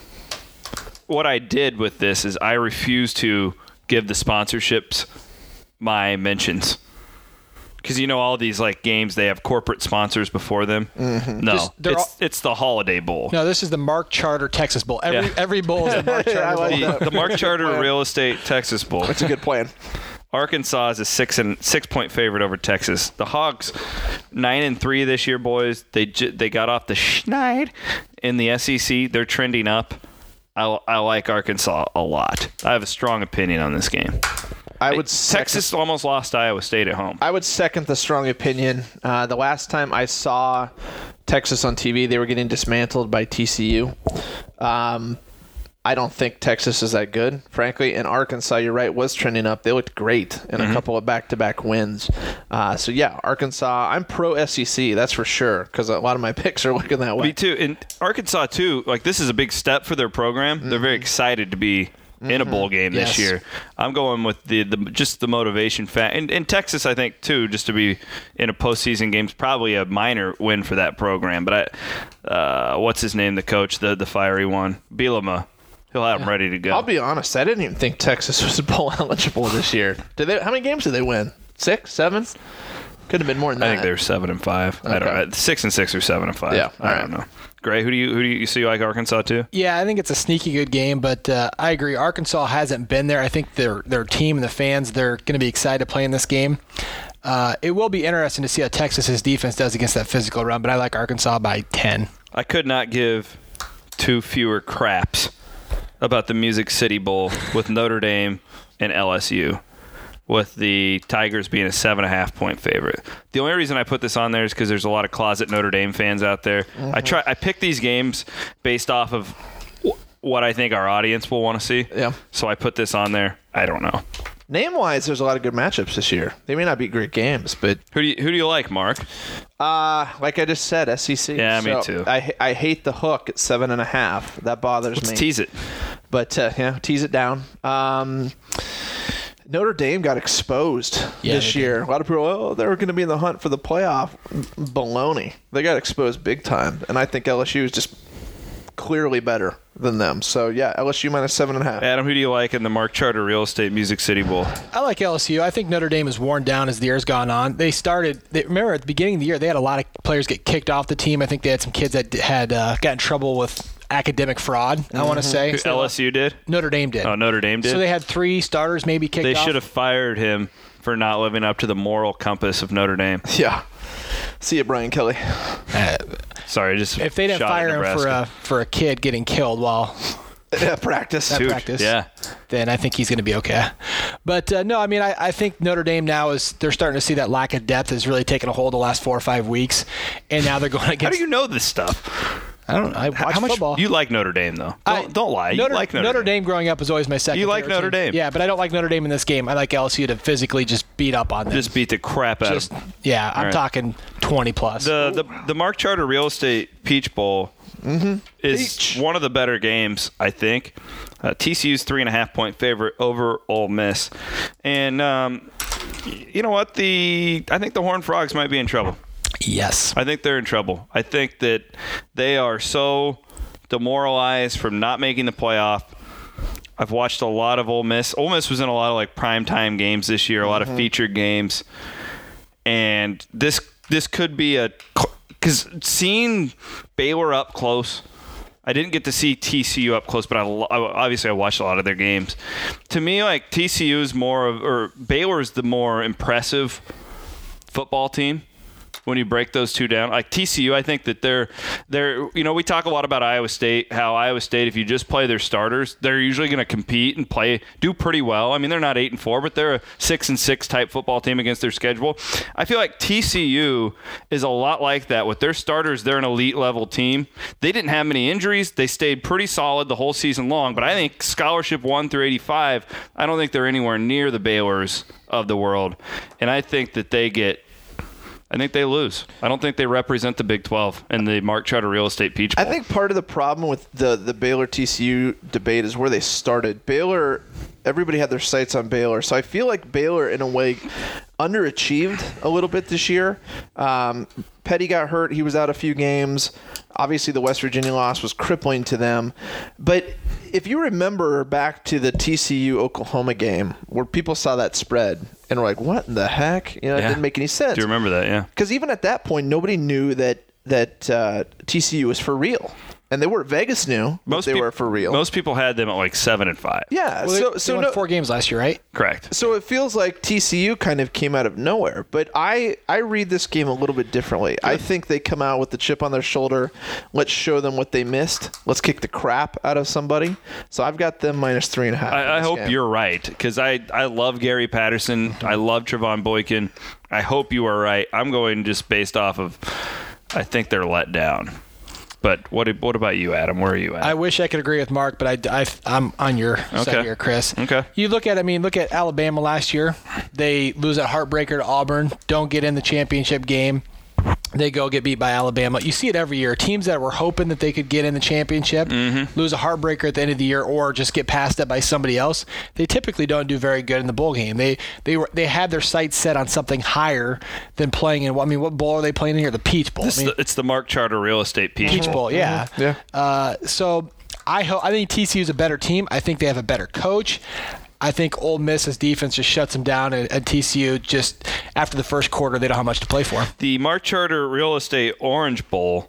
What I did with this is I refuse to give the sponsorships my mentions. Because you know all these like games, they have corporate sponsors before them. Mm-hmm. No, Just- they're it's all- it's the Holiday Bowl. No, this is the Mark Charter Texas Bowl. Every Yeah. every bowl is a Mark Charter I like Bowl. that. The, the Mark Charter Real Estate Texas Bowl. That's a good plan. Arkansas is a six and six point favorite over Texas. The Hogs, nine and three this year, boys. They j- they got off the schneid in the S E C. They're trending up. I, I like Arkansas a lot. I have a strong opinion on this game. I would second, Texas almost lost to Iowa State at home. I would second the strong opinion. Uh, the last time I saw Texas on T V, they were getting dismantled by T C U. Um, I don't think Texas is that good, frankly. And Arkansas, you're right, was trending up. They looked great in Mm-hmm. a couple of back-to-back wins. Uh, so, yeah, Arkansas, I'm pro-S E C, that's for sure, because a lot of my picks are looking that way. Me too. And Arkansas too. Like this is a big step for their program. Mm-hmm. They're very excited to be in a bowl game this Yes. year. I'm going with the, the just the motivation fact. And, and Texas, I think too, just to be in a postseason game is probably a minor win for that program. But I, uh, what's his name? The coach, the the fiery one, Bielema. He'll have them ready to go. I'll be honest, I didn't even think Texas was bowl eligible this year. Did they? How many games did they win? Six? Seven? Could have been more than I that. think they're seven and five. I don't Okay. know. Six and six or seven and five. Yeah, I all don't right. know. Gray, who do you who do you, you see you like Arkansas too? Yeah, I think it's a sneaky good game, but uh, I agree. Arkansas hasn't been there. I think their their team and the fans, they're going to be excited to play in this game. Uh, it will be interesting to see how Texas's defense does against that physical run, but I like Arkansas by ten. I could not give two fewer craps about the Music City Bowl with Notre Dame and L S U, with the Tigers being a seven and a half point favorite. The only reason I put this on there is because there's a lot of closet Notre Dame fans out there. Mm-hmm. I try I pick these games based off of wh- what I think our audience will want to see. Yeah. So I put this on there. I don't know. Name-wise, there's a lot of good matchups this year. They may not be great games, but Who do you, who do you like, Mark? uh, like I just said, S E C. Yeah, me So too. I I hate the hook at seven and a half. That bothers Let's me. tease it. But uh, yeah, tease it down. Um, Notre Dame got exposed Yeah, this they year. A lot of people, oh, they were going to be in the hunt for the playoff. Baloney. They got exposed big time, and I think L S U is just clearly better than them. So yeah, L S U minus seven and a half. Adam, who do you like in the Mark Charter Real Estate Music City Bowl? I like L S U. I think Notre Dame is worn down as the year's gone on. They started, they, remember at the beginning of the year, they had a lot of players get kicked off the team. I think they had some kids that had uh, got in trouble with academic fraud, I want to say. Who So L S U did? Notre Dame did. Oh, Notre Dame did? So they had three starters maybe kicked They off. should have fired him for not living up to the moral compass of Notre Dame. Yeah. See you, Brian Kelly. Uh, Sorry, just if they didn't shot at fire him for Nebraska. a for a kid getting killed while Yeah, practice. at Huge. practice, Yeah. then I think he's going to be okay. But uh, no, I mean, I, I think Notre Dame now is they're starting to see that lack of depth has really taken a hold the last four or five weeks, and now they're going How against. do you know this stuff? I don't. I watch How much football. you like Notre Dame though? Don't, I- don't lie. Notre, you like Notre, Dame. growing up was always my second. You like favorite Notre team. Dame. Yeah, but I don't like Notre Dame in this game. I like L S U to physically just beat up on them. Just beat the crap out Just- of yeah, I'm right. talking twenty plus. the the the Mark Charter Real Estate Peach Bowl. Is Peach. one of the better games, I think. Uh, T C U's three and a half point favorite over Ole Miss, and um, y- you know what? The I think the Horned Frogs might be in trouble. yes. I think they're in trouble. I think that they are so demoralized from not making the playoff. I've watched a lot of Ole Miss. Ole Miss was in a lot of like primetime games this year, a lot of featured games, and this this could be a because seeing Baylor up close. I didn't get to see T C U up close, but I, I obviously I watched a lot of their games. To me, like T C U is more of, or Baylor's the more impressive football team. when you break those two down. Like T C U, I think that they're they're you know we talk a lot about Iowa State, how Iowa State, if you just play their starters, they're usually going to compete and play do pretty well. I mean, they're not eight and four, but they're a six and six type football team against their schedule. I feel like T C U is a lot like that with their starters. They're an elite level team. They didn't have many injuries. They stayed pretty solid the whole season long. But I think scholarship one through eighty-five, I don't think they're anywhere near the Baylors of the world, and I think that they get. I think they lose. I don't think they represent the Big twelve in the Mark Charter Real Estate Peach Bowl. I think part of the problem with the, the Baylor-T C U debate is where they started. Baylor, everybody had their sights on Baylor. So I feel like Baylor, in a way, underachieved a little bit this year. Um, Petty got hurt. He was out a few games. Obviously, the West Virginia loss was crippling to them. But if you remember back to the T C U-Oklahoma game where people saw that spread and were like, what in the heck? You know, Yeah. It didn't make any sense. Do you remember that? Yeah. Because even at that point, nobody knew that that uh, T C U was for real. And they were. Vegas knew most they peop- were for real. Most people had them at like seven and five. yeah. Well, so they, so they won no, four games last year, right? Correct. so it feels like T C U kind of came out of nowhere. But I, I read this game a little bit differently. I think they come out with the chip on their shoulder. Let's show them what they missed. Let's kick the crap out of somebody. So I've got them minus three and a half. in I, I this hope game. you're right because I, I love Gary Patterson. I love Trevon Boykin. I hope you are right. I'm going just based off of I think they're let down. But what what about you, Adam? Where are you at? I wish I could agree with Mark, but I, I, I'm on your Okay. side here, Chris. Okay. You look at, I mean, look at Alabama last year. They lose that heartbreaker to Auburn, don't get in the championship game. They go get beat by Alabama. You see it every year. Teams that were hoping that they could get in the championship Mm-hmm. lose a heartbreaker at the end of the year or just get passed up by somebody else. They typically don't do very good in the bowl game. They they were they had their sights set on something higher than playing in. I mean, what bowl are they playing in here? The Peach Bowl. This I is mean, the, it's the Mark Charter Real Estate Peach, Peach Bowl. Bowl, yeah. Yeah. Uh, so I hope I think T C U is a better team. I think they have a better coach. I think Ole Miss's defense just shuts them down, and, and T C U just after the first quarter they don't have much to play for. The Mark Charter Real Estate Orange Bowl.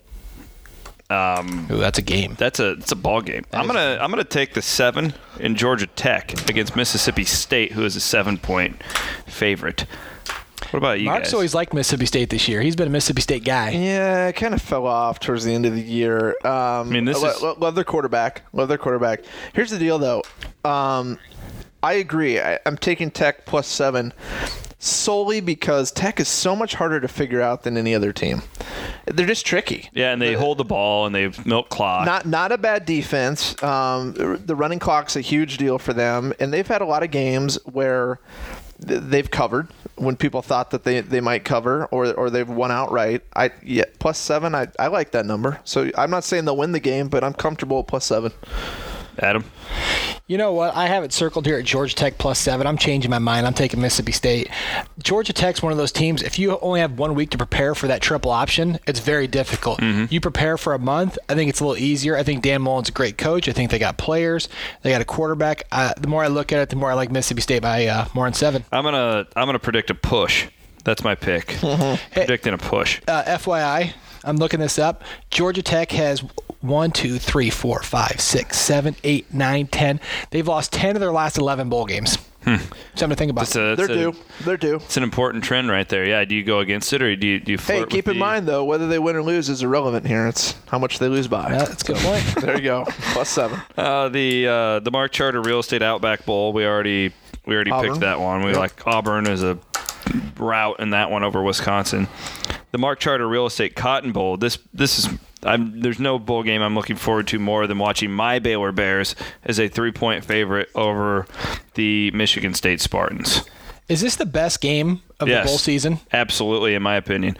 Ooh, that's a game. That's a it's a ball game. I'm gonna I'm gonna take the seven in Georgia Tech against Mississippi State, who is a seven point favorite. What about you Mark's guys? always liked Mississippi State this year. He's been a Mississippi State guy. Yeah, it kind of fell off towards the end of the year. Um, I mean, this lo- is- lo- love their quarterback. Love their quarterback. Here's the deal, though. Um, I agree. I, I'm taking Tech plus seven solely because Tech is so much harder to figure out than any other team. They're just tricky. yeah, and they hold the ball and they milk clock. Not not a bad defense. Um, the running clock's a huge deal for them, and they've had a lot of games where th- they've covered when people thought that they, they might cover, or or they've won outright. I yeah, plus seven. I, I like that number. So I'm not saying they'll win the game, but I'm comfortable at plus seven. Adam. You know what? I have it circled here at Georgia Tech plus seven. I'm changing my mind. I'm taking Mississippi State. Georgia Tech's one of those teams, if you only have one week to prepare for that triple option, it's very difficult. Mm-hmm. You prepare for a month, I think it's a little easier. I think Dan Mullen's a great coach. I think they got players. They got a quarterback. Uh, the more I look at it, the more I like Mississippi State by uh, more than seven. I'm gonna I'm gonna predict a push. That's my pick. Predicting a push. Uh, F Y I, I'm looking this up. Georgia Tech has one, two, three, four, five, six, seven, eight, nine, ten. They've lost ten of their last eleven bowl games. Hmm. Something to think about. It's a, They're it's a- due. They're due. It's an important trend right there. Yeah. Do you go against it or do you do you Hey, flirt keep with in the- mind though, whether they win or lose is irrelevant here. It's how much they lose by. Yeah, that's a good point. There you go. Plus seven. Uh, the uh, the Mark Charter Real Estate Outback Bowl. We already we already Auburn. picked that one. We Yep. like Auburn as a route in that one over Wisconsin. The Mark Charter Real Estate Cotton Bowl. This this is I'm, there's no bowl game I'm looking forward to more than watching my Baylor Bears as a three point favorite over the Michigan State Spartans. Is this the best game of Yes. the bowl season? Absolutely, in my opinion.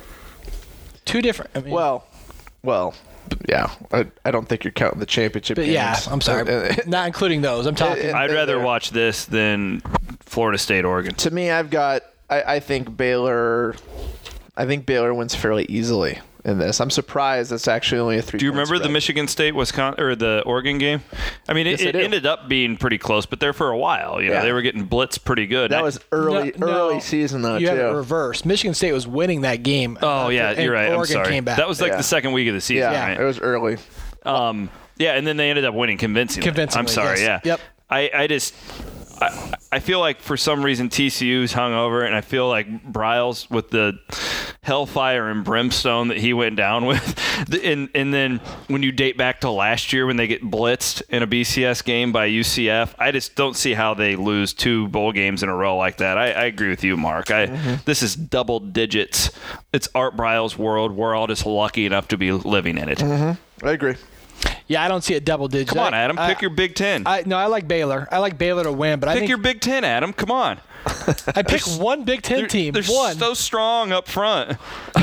Two different. I mean, Well, well, yeah. I, I don't think you're counting the championship but games. yeah, I'm sorry, Uh, not including those. I'm talking. Uh, I'd rather there. watch this than Florida State, Oregon. To me, I've got. I, I think Baylor. I think Baylor wins fairly easily in this. I'm surprised it's actually only a three. Do you remember the Michigan State, Wisconsin, or the Oregon game? I mean, it, Yes, I it do. ended up being pretty close, but there for a while, you know, Yeah. they were getting blitzed pretty good. That I- was early, No, no, early season though You have it too. reversed. Michigan State was winning that game. Oh uh, yeah, and you're right. I'm Oregon sorry. came back. That was like Yeah. the second week of the season, yeah, right? it was early. Um, yeah, and then they ended up winning convincingly. Convincingly, I'm sorry. yes. Yeah. Yep. I, I just. I, I feel like for some reason T C U's hung over, and I feel like Briles with the hellfire and brimstone that he went down with, and and then when you date back to last year when they get blitzed in a B C S game by U C F, I just don't see how they lose two bowl games in a row like that. I, I agree with you, Mark. I mm-hmm. This is double digits. It's Art Briles' world. We're all just lucky enough to be living in it. Mm-hmm. I agree. Yeah, I don't see a double digit. Come on, Adam. I, pick your Big Ten. I, no, I like Baylor. I like Baylor to win, but pick I think your Big Ten, Adam. Come on. I pick one Big Ten they're, team. They're one. so strong up front.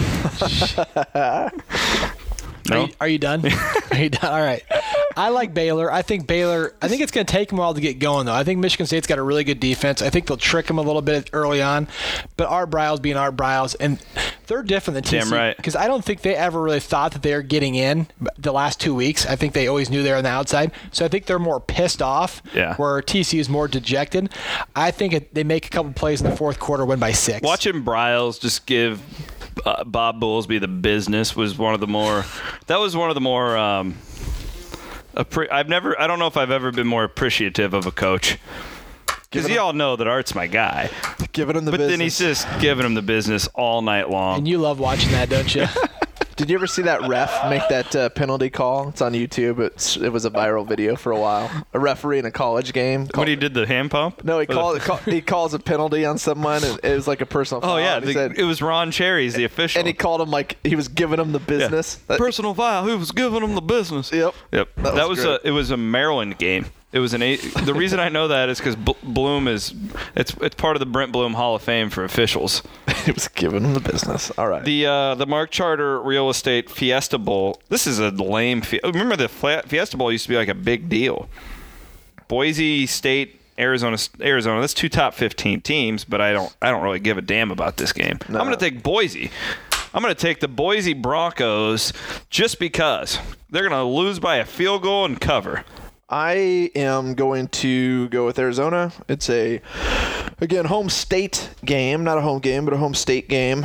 Are, No? you, are you done? Are you done? All right. I like Baylor. I think Baylor, I think it's going to take them a while to get going, though. I think Michigan State's got a really good defense. I think they'll trick them a little bit early on. But Art Briles being Art Briles, and they're different than T C U. Damn right. Because I don't think they ever really thought that they were getting in the last two weeks. I think they always knew they were on the outside. So I think they're more pissed off, yeah. where T C U is more dejected. I think it, they make a couple plays in the fourth quarter, win by six. Watching Briles just give uh, Bob Bowlesby the business was one of the more – that was one of the more um, – I've never – I don't know if I've ever been more appreciative of a coach. Because you all know that Art's my guy. Giving him the but business. But then he's just giving him the business all night long. And you love watching that, don't you? Did you ever see that ref make that uh, penalty call? It's on YouTube. It's, it was a viral video for a while. A referee in a college game. When he did the hand pump? No, he called, call, he calls a penalty on someone, and it was like a personal foul. Oh, yeah. The, said, it was Ron Cherry's, the official. And he called him like he was giving him the business. Yeah. Personal foul. He was giving him the business. Yep. Yep. That, that was, was, was a. It was a Maryland game. It was an eight. The reason I know that is because B- Bloom is it's it's part of the Brent Bloom Hall of Fame for officials. He was giving him the business. All right. The uh, the Mark Charter Real Estate Fiesta Bowl. This is a lame. Fi- Remember the Fiesta Bowl used to be like a big deal. Boise State, Arizona, Arizona. That's two top fifteen teams, but I don't I don't really give a damn about this game. No. I'm going to take Boise. I'm going to take the Boise Broncos just because they're going to lose by a field goal and cover. I am going to go with Arizona. It's a, again, home state game. Not a home game, but a home state game.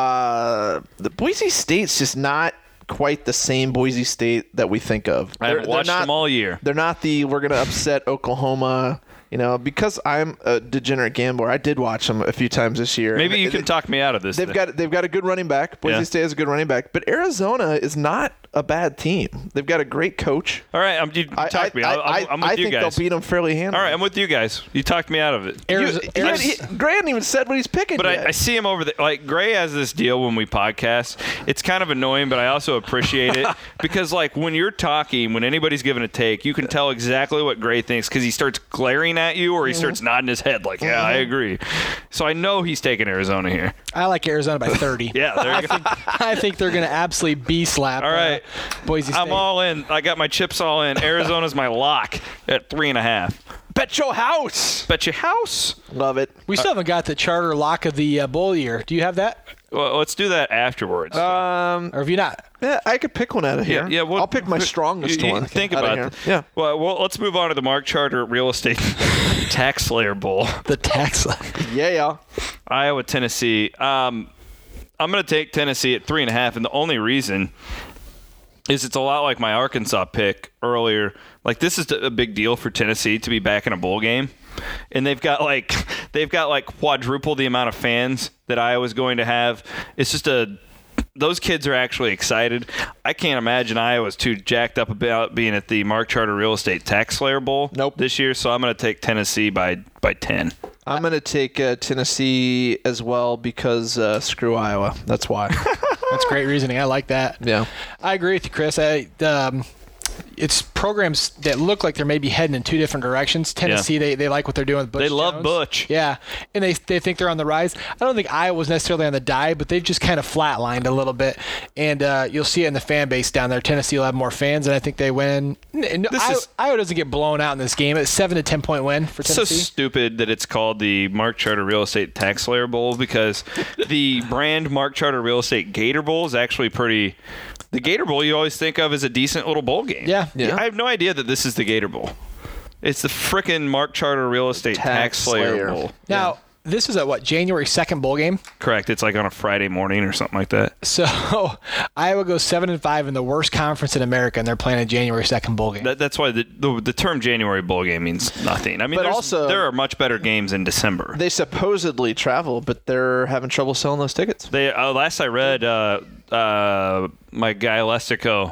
Uh, the Boise State's just not quite the same Boise State that we think of. I haven't watched not, them all year. They're not the, we're going to upset Oklahoma. You know, because I'm a degenerate gambler, I did watch them a few times this year. Maybe you can they, talk me out of this. They've then. got they've got a good running back. Boise yeah. State has a good running back, but Arizona is not a bad team. They've got a great coach. All right, I'm, you talk I, me. I, I'm, I, I'm with I you think guys. they'll beat them fairly handily. All right, I'm with you guys. You talked me out of it. Arizona, you, Arizona, he, Gray hadn't even said what he's picking. But yet. I, I see him over there. Like Gray has this deal when we podcast. It's kind of annoying, but I also appreciate it because, like, when you're talking, when anybody's giving a take, you can tell exactly what Gray thinks because he starts glaring at you or he mm-hmm. starts nodding his head like, yeah, mm-hmm. I agree. So I know he's taking Arizona here. I like Arizona by thirty. Yeah, there you I go. Think, I think they're going to absolutely B-slap all right. uh, Boise State. I'm all in. I got my chips all in. Arizona's my lock at three and a half. Bet your house. Bet your house. Love it. We still uh, haven't got the charter lock of the uh, bowl year. Do you have that? Well, let's do that afterwards. Um, or have you not? Yeah, I could pick one out of here. Yeah, yeah we'll, I'll pick my strongest you, you one. Think out about of it. Yeah. Well, well, let's move on to the Mark Charter Real Estate Tax Slayer Bowl. The tax slayer. Yeah, yeah. Iowa, Tennessee. Um, I'm going to take Tennessee at three and a half, and the only reason is it's a lot like my Arkansas pick earlier. Like, this is a big deal for Tennessee to be back in a bowl game. And they've got like they've got like quadruple the amount of fans that Iowa's going to have. It's just a those kids are actually excited. I can't imagine Iowa's too jacked up about being at the Mark Charter Real Estate Tax Slayer Bowl nope. this year. So I'm going to take Tennessee by by ten. I'm going to take uh, Tennessee as well because uh, screw Iowa. That's why. That's great reasoning. I like that. Yeah, I agree with you, Chris. I um, it's programs that look like they're maybe heading in two different directions. Tennessee, yeah. they, they like what they're doing with Butch They love Jones. Butch. Yeah, and they they think they're on the rise. I don't think Iowa's necessarily on the dive, but they've just kind of flatlined a little bit. And uh, you'll see it in the fan base down there. Tennessee will have more fans, and I think they win. No, this Iowa, is, Iowa doesn't get blown out in this game. It's a seven to ten point win for Tennessee. It's so stupid that it's called the Mark Charter Real Estate Tax Slayer Bowl because the brand Mark Charter Real Estate Gator Bowl is actually pretty. The Gator Bowl you always think of as a decent little bowl game. Yeah. yeah. I have no idea that this is the Gator Bowl. It's the frickin' Mark Charter Real Estate Tax, Tax Slayer, Slayer Bowl. Now, this is a, what, January second bowl game? Correct. It's like on a Friday morning or something like that. So Iowa goes seven and five in the worst conference in America, and they're playing a January second bowl game. That, that's why the, the the term January bowl game means nothing. I mean, But there's- also- there are much better games in December. They supposedly travel, but they're having trouble selling those tickets. They uh, last I read, uh, uh, my guy Lestico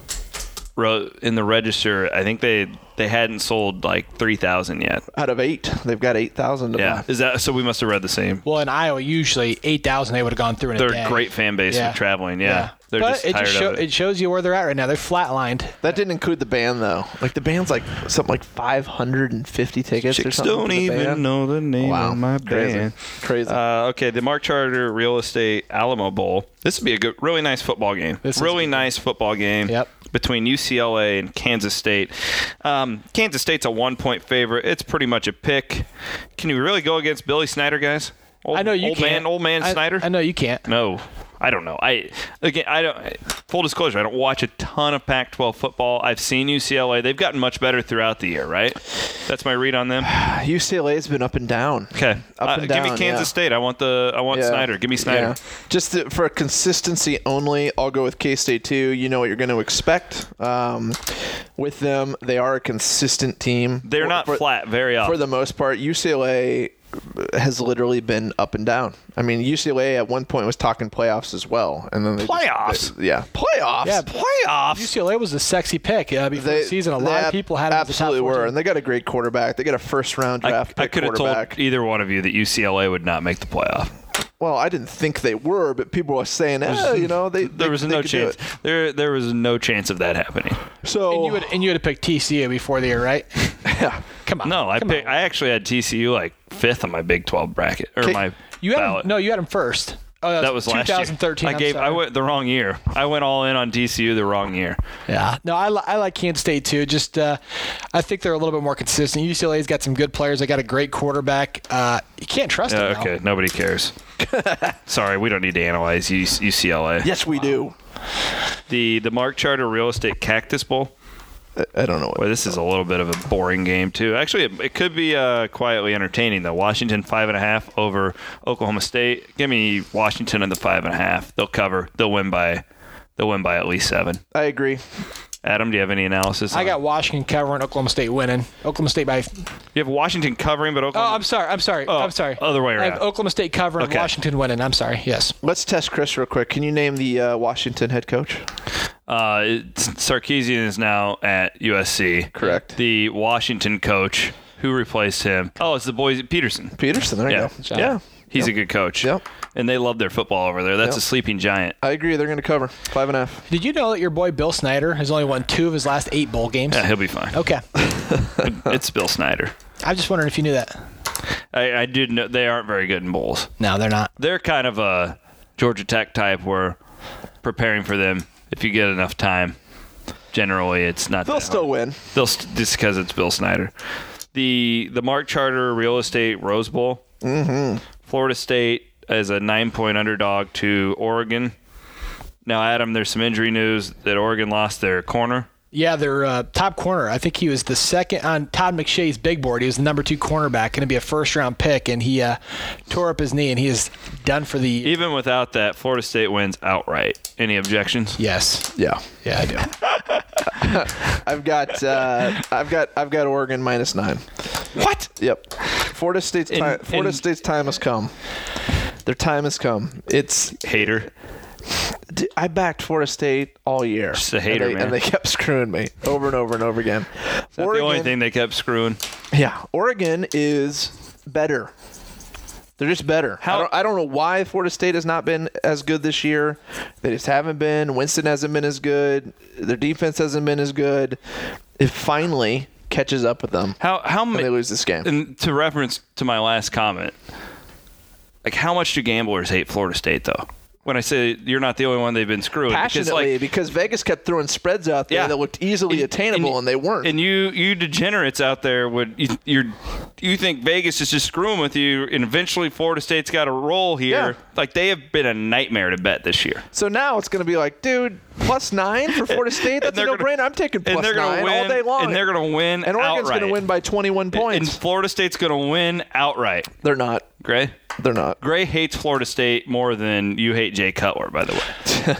wrote in the Register. I think they they hadn't sold like three thousand yet. Out of eight, they've got eight thousand to Yeah, buy. is that so? We must have read the same. Well, in Iowa, usually eight thousand they would have gone through in They're a day. a great fan base Yeah. for traveling. Yeah, they're but just it tired just show, of it. it shows you where they're at right now. They're flatlined. That didn't include the band, though. Like, the band's like something like five hundred fifty tickets or Chicks something. don't for the even band. know the name Wow. of my Crazy. band. Crazy. Uh, okay, the Mark Charter Real Estate Alamo Bowl. This would be a good, really nice football game. This is really good. nice football game. Yep. Between U C L A and Kansas State. Um, Kansas State's a one-point favorite. It's pretty much a pick. Can you really go against Billy Snyder, guys? Old, I know you old can't. man, old man I, Snyder. I know you can't. No, I don't know. I again, I don't. Full disclosure, I don't watch a ton of Pac twelve football. I've seen U C L A. They've gotten much better throughout the year, right? That's my read on them. U C L A's been up and down. Okay, Up uh, and give me down, Kansas yeah. State. I want the. I want Yeah. Snyder. Give me Snyder. Yeah. Just to, for consistency only, I'll go with K-State too. You know what you're going to expect um, with them. They are a consistent team. They're For- not for, flat very often. For the most part, U C L A has literally been up and down. I mean, U C L A at one point was talking playoffs as well, and then they just- Playoffs? they- yeah, playoffs. Yeah, Playoffs. U C L A was a sexy pick uh, before They, the season. A they lot ab- of people had them as a top absolutely were, fourteen. and they got a great quarterback. They got a first round I, draft I pick could have told quarterback. either one of you that U C L A would not make the playoff. Well, I didn't think they were, but people were saying, eh, you know, they There they- was they no could do chance. it. There, there was no chance of that happening. So And you would and you would have picked T C U before the year, right? yeah. Come on. No, I come picked, on. I actually had T C U like fifth on my Big twelve bracket or Okay. my You had ballot. him, no, you had him first. Oh, that was last year. twenty thirteen. I I'm gave. I sorry. went the wrong year. I went all in on T C U the wrong year. Yeah. No, I, li- I like Kansas State too. Just uh, I think they're a little bit more consistent. U C L A's got some good players. They got a great quarterback. Uh, you can't trust Uh, them. okay, nobody cares. Sorry, we don't need to analyze U C L A. Yes, we do. The the Mark Charter Real Estate Cactus Bowl. I- I don't know. What Boy, this is a little bit of a boring game too. Actually, it, it could be uh, quietly entertaining though. Washington five and a half over Oklahoma State. Give me Washington in the five and a half. They'll cover. They'll win by. They'll win by at least seven. I agree. Adam, do you have any analysis? I on- got Washington covering, Oklahoma State winning. Oklahoma State by. You have Washington covering, but Oh, Oklahoma. I'm sorry. I'm sorry. Oh, I'm sorry. other way I have around. Oklahoma State covering, Okay. Washington winning. I'm sorry. Yes. Let's test Chris real quick. Can you name the uh, Washington head coach? Uh, it's, Sarkisian is now at U S C. Correct. The Washington coach who replaced him. Oh, it's the boys Peterson. Peterson. There Yeah. you go. Yeah. He's Yep. a good coach. Yep. And they love their football over there. That's Yep. a sleeping giant. I agree. They're going to cover five and a half. Did you know that your boy Bill Snyder has only won two of his last eight bowl games? Yeah, he'll be fine. Okay. It's Bill Snyder. I'm just wondering if you knew that. I, I did know they aren't very good in bowls. No, they're not. They're kind of a Georgia Tech type where preparing for them, if you get enough time, generally it's not They'll that still hard. win. They'll st- just because it's Bill Snyder. The the Mark Charter Real Estate Rose Bowl. Mm-hmm. Florida State is a nine-point underdog to Oregon. Now, Adam, there's some injury news that Oregon lost their corner. Yeah, their uh, top corner. I think he was the second on Todd McShay's big board. He was the number two cornerback, going to be a first-round pick, and he uh, tore up his knee, and he is done for the. Even without that, Florida State wins outright. Any objections? Yes. Yeah. Yeah, I do. I've got. Uh, I've got. I've got Oregon minus nine. What? Yep. Florida State's In- time. Florida in- State's time has come. Their time has come. It's. Hater. D- I backed Florida State all year. Just a hater, and they, man. And they kept screwing me over and over and over again. That's the only thing they kept screwing. Yeah, Oregon is better. They're just better. How- I don't, I don't know why Florida State has not been as good this year. They just haven't been. Winston hasn't been as good. Their defense hasn't been as good. It finally catches up with them, How how and they many? lose this game. And to reference to my last comment, like how much do gamblers hate Florida State though? When I say you're not the only one they've been screwing, because, Passionately, like, because Vegas kept throwing spreads out there Yeah. that looked easily And- attainable, and, and- they weren't. And you, you degenerates out there would you, you're you think Vegas is just screwing with you, and eventually Florida State's got a roll here. Yeah. Like they have been a nightmare to bet this year. so now it's going to be like, dude, plus nine for Florida State? That's a they're gonna- no-brainer. I'm taking plus and they're gonna nine win all day long. And they're going to win And Oregon's outright. going to win by twenty-one And points. Florida State's going to win outright. They're not. Gray? They're not. Gray hates Florida State more than you hate Jay Cutler, by the way.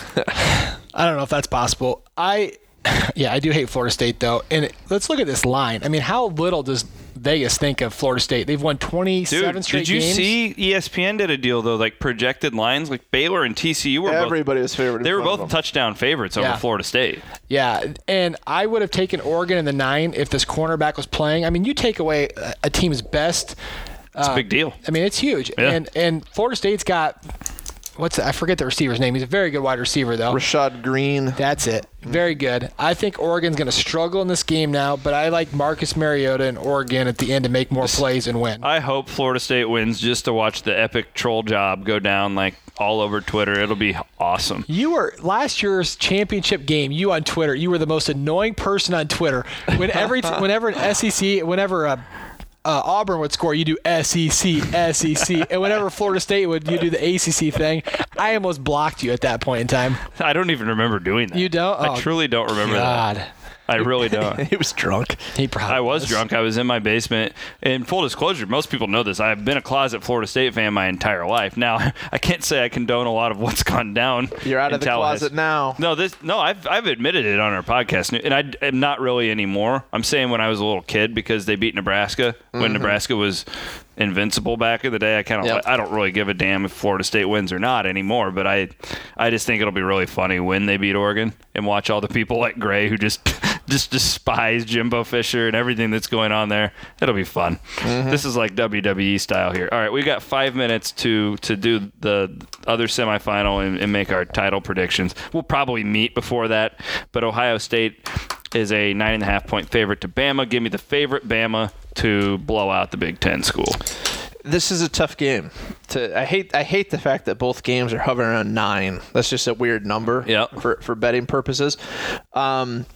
I don't know if that's possible. I, yeah, I do hate Florida State, though. And let's look at this line. I mean, how little does Vegas think of Florida State? They've won twenty-seven Dude, straight did you games. see E S P N did a deal, though, like projected lines? Like Baylor and T C U were Everybody both, was favored. They in were front of both them. touchdown favorites over Yeah. Florida State. Yeah, and I would have taken Oregon in the nine if this cornerback was playing. I mean, you take away a, a team's best. It's a big deal. I mean, it's huge. Yeah. And and Florida State's got, what's the, I forget the receiver's name. He's a very good wide receiver, though. Rashad Green. That's it. Very good. I think Oregon's going to struggle in this game now, but I like Marcus Mariota and Oregon at the end to make more plays and win. I hope Florida State wins just to watch the epic troll job go down like all over Twitter. It'll be awesome. You were last year's championship game. You on Twitter, you were the most annoying person on Twitter. Whenever, whenever an S E C, whenever a Uh, Auburn would score, you do S E C, S E C. And whenever Florida State would, you do the A C C thing. I almost blocked you at that point in time. I don't even remember doing that. You don't? I Oh, truly don't remember God. that. I really don't. He was drunk. He probably I was drunk. I was in my basement. In full disclosure, most people know this. I've been a closet Florida State fan my entire life. Now, I can't say I condone a lot of what's gone down. You're out in of the Tallahassee. closet now. No, this no. I've I've admitted it on our podcast, and I am not really anymore. I'm saying when I was a little kid because they beat Nebraska when Mm-hmm. Nebraska was invincible back in the day. I kind of Yep. I don't really give a damn if Florida State wins or not anymore. But I I just think it'll be really funny when they beat Oregon and watch all the people like Gray who just just despise Jimbo Fisher and everything that's going on there. It'll be fun. Mm-hmm. This is like W W E style here. All right, we got five minutes to to do the other semifinal and, and make our title predictions. We'll probably meet before that, but Ohio State is a nine and a half point favorite to Bama. Give me the favorite Bama to blow out the Big Ten school. This is a tough game. To I hate I hate the fact that both games are hovering around nine. That's just a weird number Yeah. for for betting purposes. Um,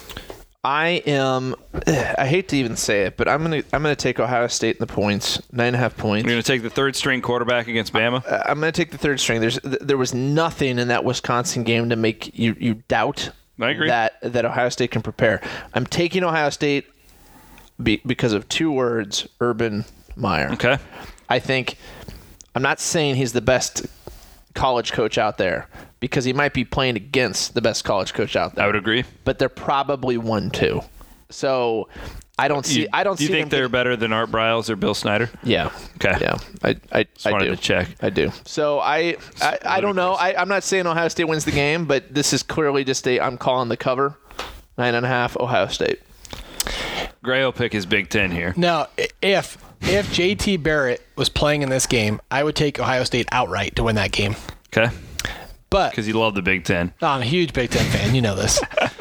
I am. I hate to even say it, but I'm gonna I'm gonna take Ohio State in the points, nine and a half points. You're going to take the third string quarterback against Bama? Uh, I'm gonna take the third string. There's there was nothing in that Wisconsin game to make you you doubt I agree. that that Ohio State can prepare. I'm taking Ohio State be, because of two words: Urban Meyer. Okay. I think I'm not saying he's the best college coach out there because he might be playing against the best college coach out there. I would agree. But they're probably one two. So I don't see. You, I don't do you see think them they're getting- better than Art Briles or Bill Snyder? Yeah. Okay. Yeah. I I, Just I wanted do. to check. I do. So I I, I don't know. I, I'm not saying Ohio State wins the game, but this is clearly just a. I'm calling the cover, nine and a half. Ohio State. Gray will pick his Big Ten here. Now, if if J T Barrett was playing in this game, I would take Ohio State outright to win that game. Okay. But Because you love the Big Ten. I'm a huge Big Ten fan. You know this.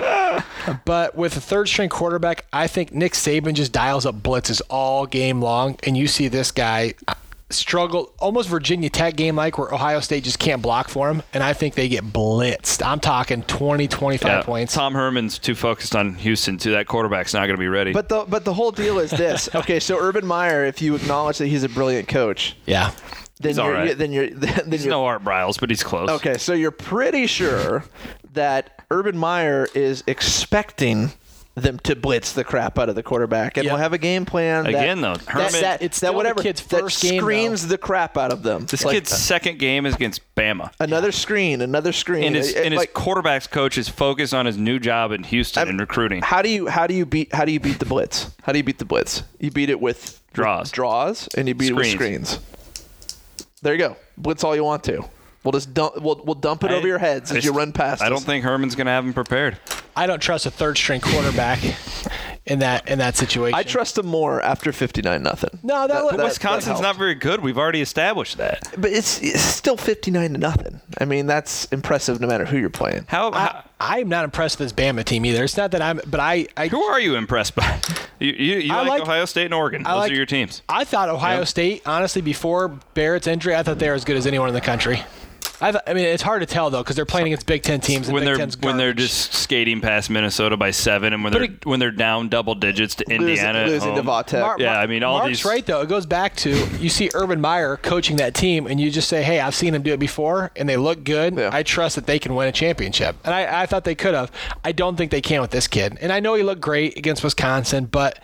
But with a third-string quarterback, I think Nick Saban just dials up blitzes all game long, and you see this guy struggle, almost Virginia Tech game-like, where Ohio State just can't block for him, and I think they get blitzed. I'm talking twenty, twenty-five Yeah. points. Tom Herman's too focused on Houston, too. That quarterback's not going to be ready. But the but the whole deal is this. Okay, so Urban Meyer, if you acknowledge that he's a brilliant coach, Yeah. then He's you're all right. then you're then He's you're no Art Briles, but he's close. okay. So you're pretty sure that Urban Meyer is expecting them to blitz the crap out of the quarterback, and Yep. we'll have a game plan. That, Again, though, that, Herman- that, It's that still the whatever kid's that first game, screens the crap out of them. This Like, kid's second game is against Bama. another screen, another screen. And his, It- it- and his like, quarterback's coach is focused on his new job in Houston I'm- and recruiting. How do you how do you beat how do you beat the blitz? How do you beat the blitz? You beat it with Draws. with draws, and you beat Screens. it with screens. There you go. Blitz all you want to. We'll just dump. We'll, we'll dump it I- over your heads I as you just- run past. I don't us. think Herman's going to have him prepared. I don't trust a third-string quarterback in that in that situation. I trust him more after fifty-nine nothing. No, that, But that- Wisconsin's not very good. We've already established that. But it's, it's still fifty-nine to nothing. I mean, that's impressive no matter who you're playing. How, I, how I'm not impressed with this Bama team either. It's not that I'm, but I, I who are you impressed by? You you, you I like, like- Ohio State and Oregon. I Those like- are your teams. I thought Ohio Yep. State, honestly, before Barrett's injury, I thought they were as good as anyone in the country. I, th- I mean, it's hard to tell though because they're playing against Big Ten teams. And When Big they're Ten's when they're garbage. just skating past Minnesota by seven, and when But they're it- when they're down double digits to Indiana, at losing to home. Vautech. Mar- Yeah, Mar- I mean, all Mark's these- right though. It goes back to you see Urban Meyer coaching that team, and you just say, "Hey, I've seen him do it before, and they look good. Yeah. I trust that they can win a championship." And I, I thought they could have. I don't think they can with this kid. And I know he looked great against Wisconsin, but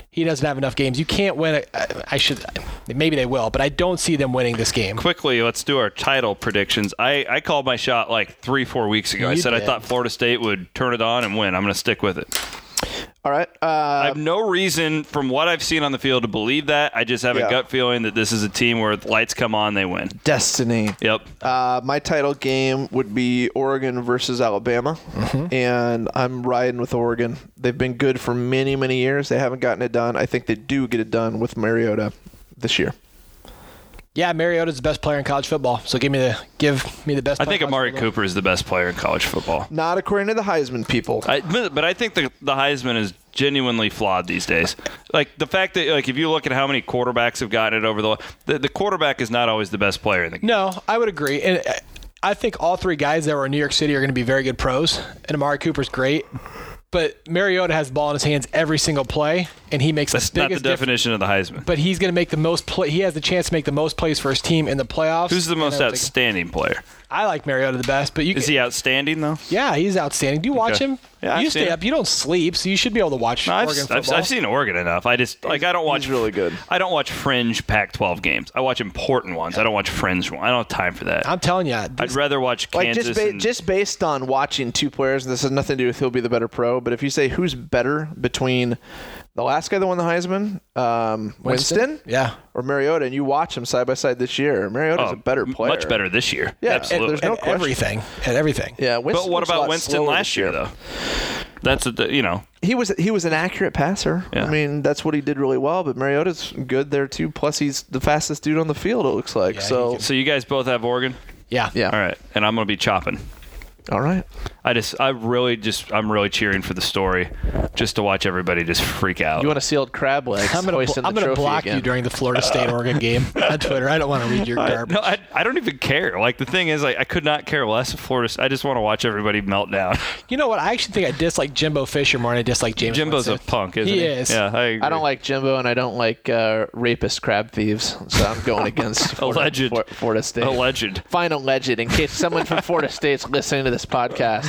He doesn't have enough games. You can't win. A, I should. Maybe they will, but I don't see them winning this game. Quickly, let's do our title predictions. I, I called my shot like three, four weeks ago. You I said did. I thought Florida State would turn it on and win. I'm going to stick with it. All right. Uh, I have no reason from what I've seen on the field to believe that. I just have Yeah. a gut feeling that this is a team where the lights come on, they win. Destiny. Yep. Uh, my title game would be Oregon versus Alabama, Mm-hmm. and I'm riding with Oregon. They've been good for many, many years. They haven't gotten it done. I think they do get it done with Mariota this year. Yeah, Mariota's the best player in college football. So give me the give me the best. I player think in college Amari football. Cooper is the best player in college football. Not according to the Heisman people. I, but I think the the Heisman is genuinely flawed these days. Like the fact that like if you look at how many quarterbacks have gotten it over the the, the quarterback is not always the best player in the game. No, I would agree, and I think all three guys that were in New York City are going to be very good pros. And Amari Cooper's great, but Mariota has the ball in his hands every single play, and he makes That's the not the biggest diff- definition of the Heisman. But he's going to make the most play. He has the chance to make the most plays for his team in the playoffs. Who's the And most I don't think- outstanding player? I like Mariota the best, but you Is he outstanding though? Yeah, he's outstanding. Do you watch Okay. him? Yeah, I've you seen stay him. up. You don't sleep, so you should be able to watch No, I've, Oregon I've, football. I've seen Oregon enough. I just like I don't watch he's really good. I don't watch fringe Pac twelve games. I watch important ones. I don't watch fringe ones. I don't have time for that. I'm telling you, I'd this, rather watch Like Kansas. just ba- and, just based on watching two players, this has nothing to do with who'll be the better pro. But if you say who's better between the last guy that won the Heisman, um, Winston, yeah, or Mariota, and you watch them side by side this year, Mariota's oh, a better player. much better this year. Yeah, absolutely. there's no at question. everything, at everything. Yeah, Winston But what looks a about lot Winston slower last this year though? That's a you know He was he was an accurate passer. Yeah. I mean, that's what he did really well. But Mariota's good there too. Plus, he's the fastest dude on the field. It looks like. Yeah, so, so you guys both have Oregon. Yeah, yeah. All right, and I'm gonna be chopping. All right. I just I really just I'm really cheering for the story, just to watch everybody just freak out. You want to see old crab legs? I'm gonna hoisting I'm the gonna trophy block again. you during the Florida State Oregon game on Twitter. I don't want to read your I, garbage. no, I, I don't even care. Like the thing is, like I could not care less if Florida. I just want to watch everybody melt down. You know what? I actually think I dislike Jimbo Fisher more than I dislike James. Jimbo's a Winston. punk, isn't He he? is. Yeah, I agree. I don't like Jimbo, and I don't like uh, rapist crab thieves. So I'm going against Florida, Alleged. Flor- Florida State. Alleged. Fine, alleged. In case someone from Florida State's listening to this podcast,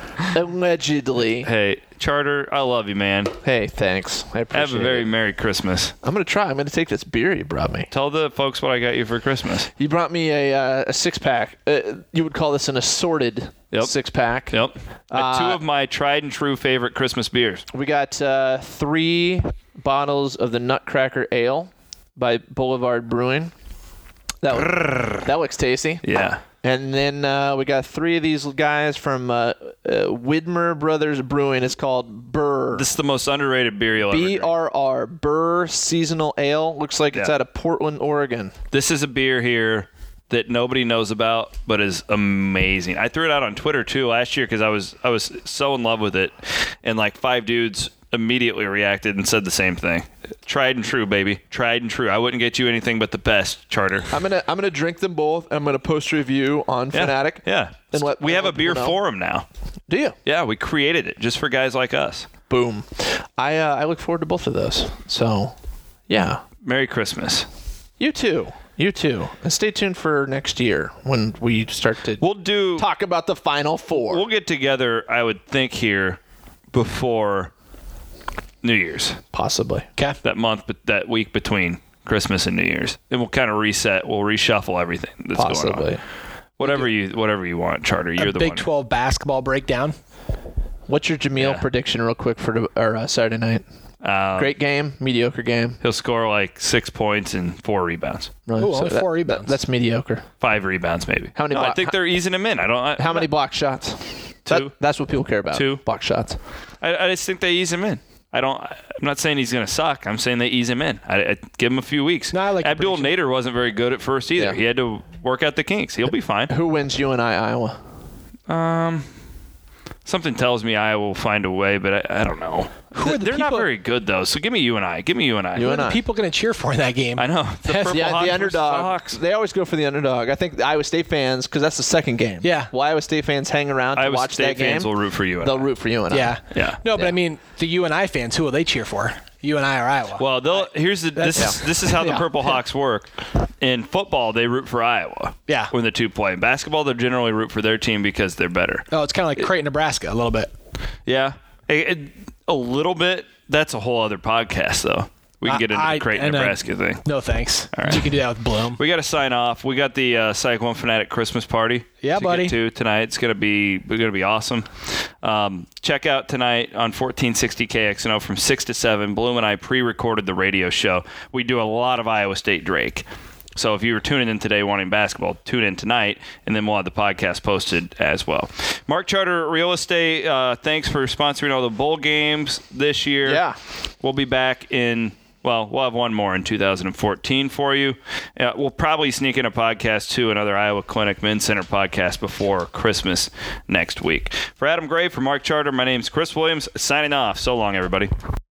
allegedly. Hey, Charter, I love you, man. Hey, thanks. I appreciate Have a very it. Merry Christmas. I'm gonna try. I'm gonna take this beer you brought me. Tell the folks what I got you for Christmas. You brought me a, uh, a six pack. Uh, you would call this an assorted Yep. six pack. Yep. Uh, two Uh, of my tried and true favorite Christmas beers. We got uh, three bottles of the Nutcracker Ale by Boulevard Brewing. That look, that looks tasty. Yeah. And then uh, we got three of these guys from uh, uh, Widmer Brothers Brewing. It's called Burr. This is the most underrated beer you'll ever B drink. R R, Burr Seasonal Ale. Looks like it's Yeah. out of Portland, Oregon. This is a beer here that nobody knows about, but is amazing. I threw it out on Twitter too last year because I was I was so in love with it, and like five dudes immediately reacted and said the same thing. Tried and true, baby. Tried and true. I wouldn't get you anything but the best, Charter. I'm gonna I'm gonna drink them both. And I'm gonna post a review on Yeah. Fanatic. Yeah. And let- we and have a let beer people know. forum now. Do you? Yeah, we created it just for guys like us. Boom. I uh, I look forward to both of those. So, yeah. Merry Christmas. You too. You too. And stay tuned for next year when we start to We'll do talk about the Final Four. We'll get together, I would think, here before New Year's. Possibly. Okay. That month, but that week between Christmas and New Year's. And we'll kind of reset. We'll reshuffle everything that's going Possibly. on. Whatever you whatever you want, Charter. You're A the Big one. twelve basketball breakdown. What's your Jameel Yeah. prediction, real quick, for the, or, uh, Saturday night? Um, Great game, mediocre game. He'll score like six points and four rebounds. Really? Ooh, only that- four rebounds. That's mediocre. Five rebounds, maybe. How many No, I block- think they're easing him in. I don't. I, How many block shots? That- Two. that's what people care about. Two. block shots. I, I just think they ease him in. I don't. I'm not saying he's going to suck. I'm saying they ease him in. I, I give him a few weeks. No, I like the Abdul prediction. Nader wasn't very good at first either. Yeah. He had to work out the kinks. He'll be fine. Who wins U N I Iowa? Um, something tells me Iowa will find a way, but I, I don't know. Who are the They're not people- very good though. So give me you and I. Give me you and I. You What and are I. the people going to cheer for in that game? I know. The Yes. Purple Yeah, Hawks the versus underdog. the Hawks. They always go for the underdog. I think the Iowa State fans, because that's the second game. Yeah. Will Iowa State fans hang around to Iowa watch State that game? fans will root for you. And They'll I. root for you and I. Yeah. Yeah. No, but Yeah. I mean, the U N I fans, who will they cheer for? U N I or Iowa? Well, they'll here's the this is Yeah. this is how the Yeah. Purple Hawks work. In football, they root for Iowa. Yeah. When the two play. In basketball, they generally root for their team because they're better. oh, it's kind of like Creighton, Nebraska, a little bit. Yeah. It- it- A little bit. That's a whole other podcast, though. We can get into I, the Creighton, and I- Nebraska thing. No thanks. All right. You can do that with Bloom. We got to sign off. We got the uh, Cyclone Fanatic Christmas party. Yeah, to buddy. Get to tonight. It's gonna be gonna be awesome. Um, check out tonight on fourteen sixty K X N O from six to seven. Bloom and I pre-recorded the radio show. We do a lot of Iowa State Drake. So if you were tuning in today wanting basketball, tune in tonight, and then we'll have the podcast posted as well. Mark Charter Real Estate, uh, thanks for sponsoring all the bowl games this year. Yeah. We'll be back in. Well, we'll have one more in two thousand fourteen for you. Uh, we'll probably sneak in a podcast, too, another Iowa Clinic Men's Center podcast before Christmas next week. For Adam Gray, for Mark Charter, my name's Chris Williams, signing off. So long, everybody.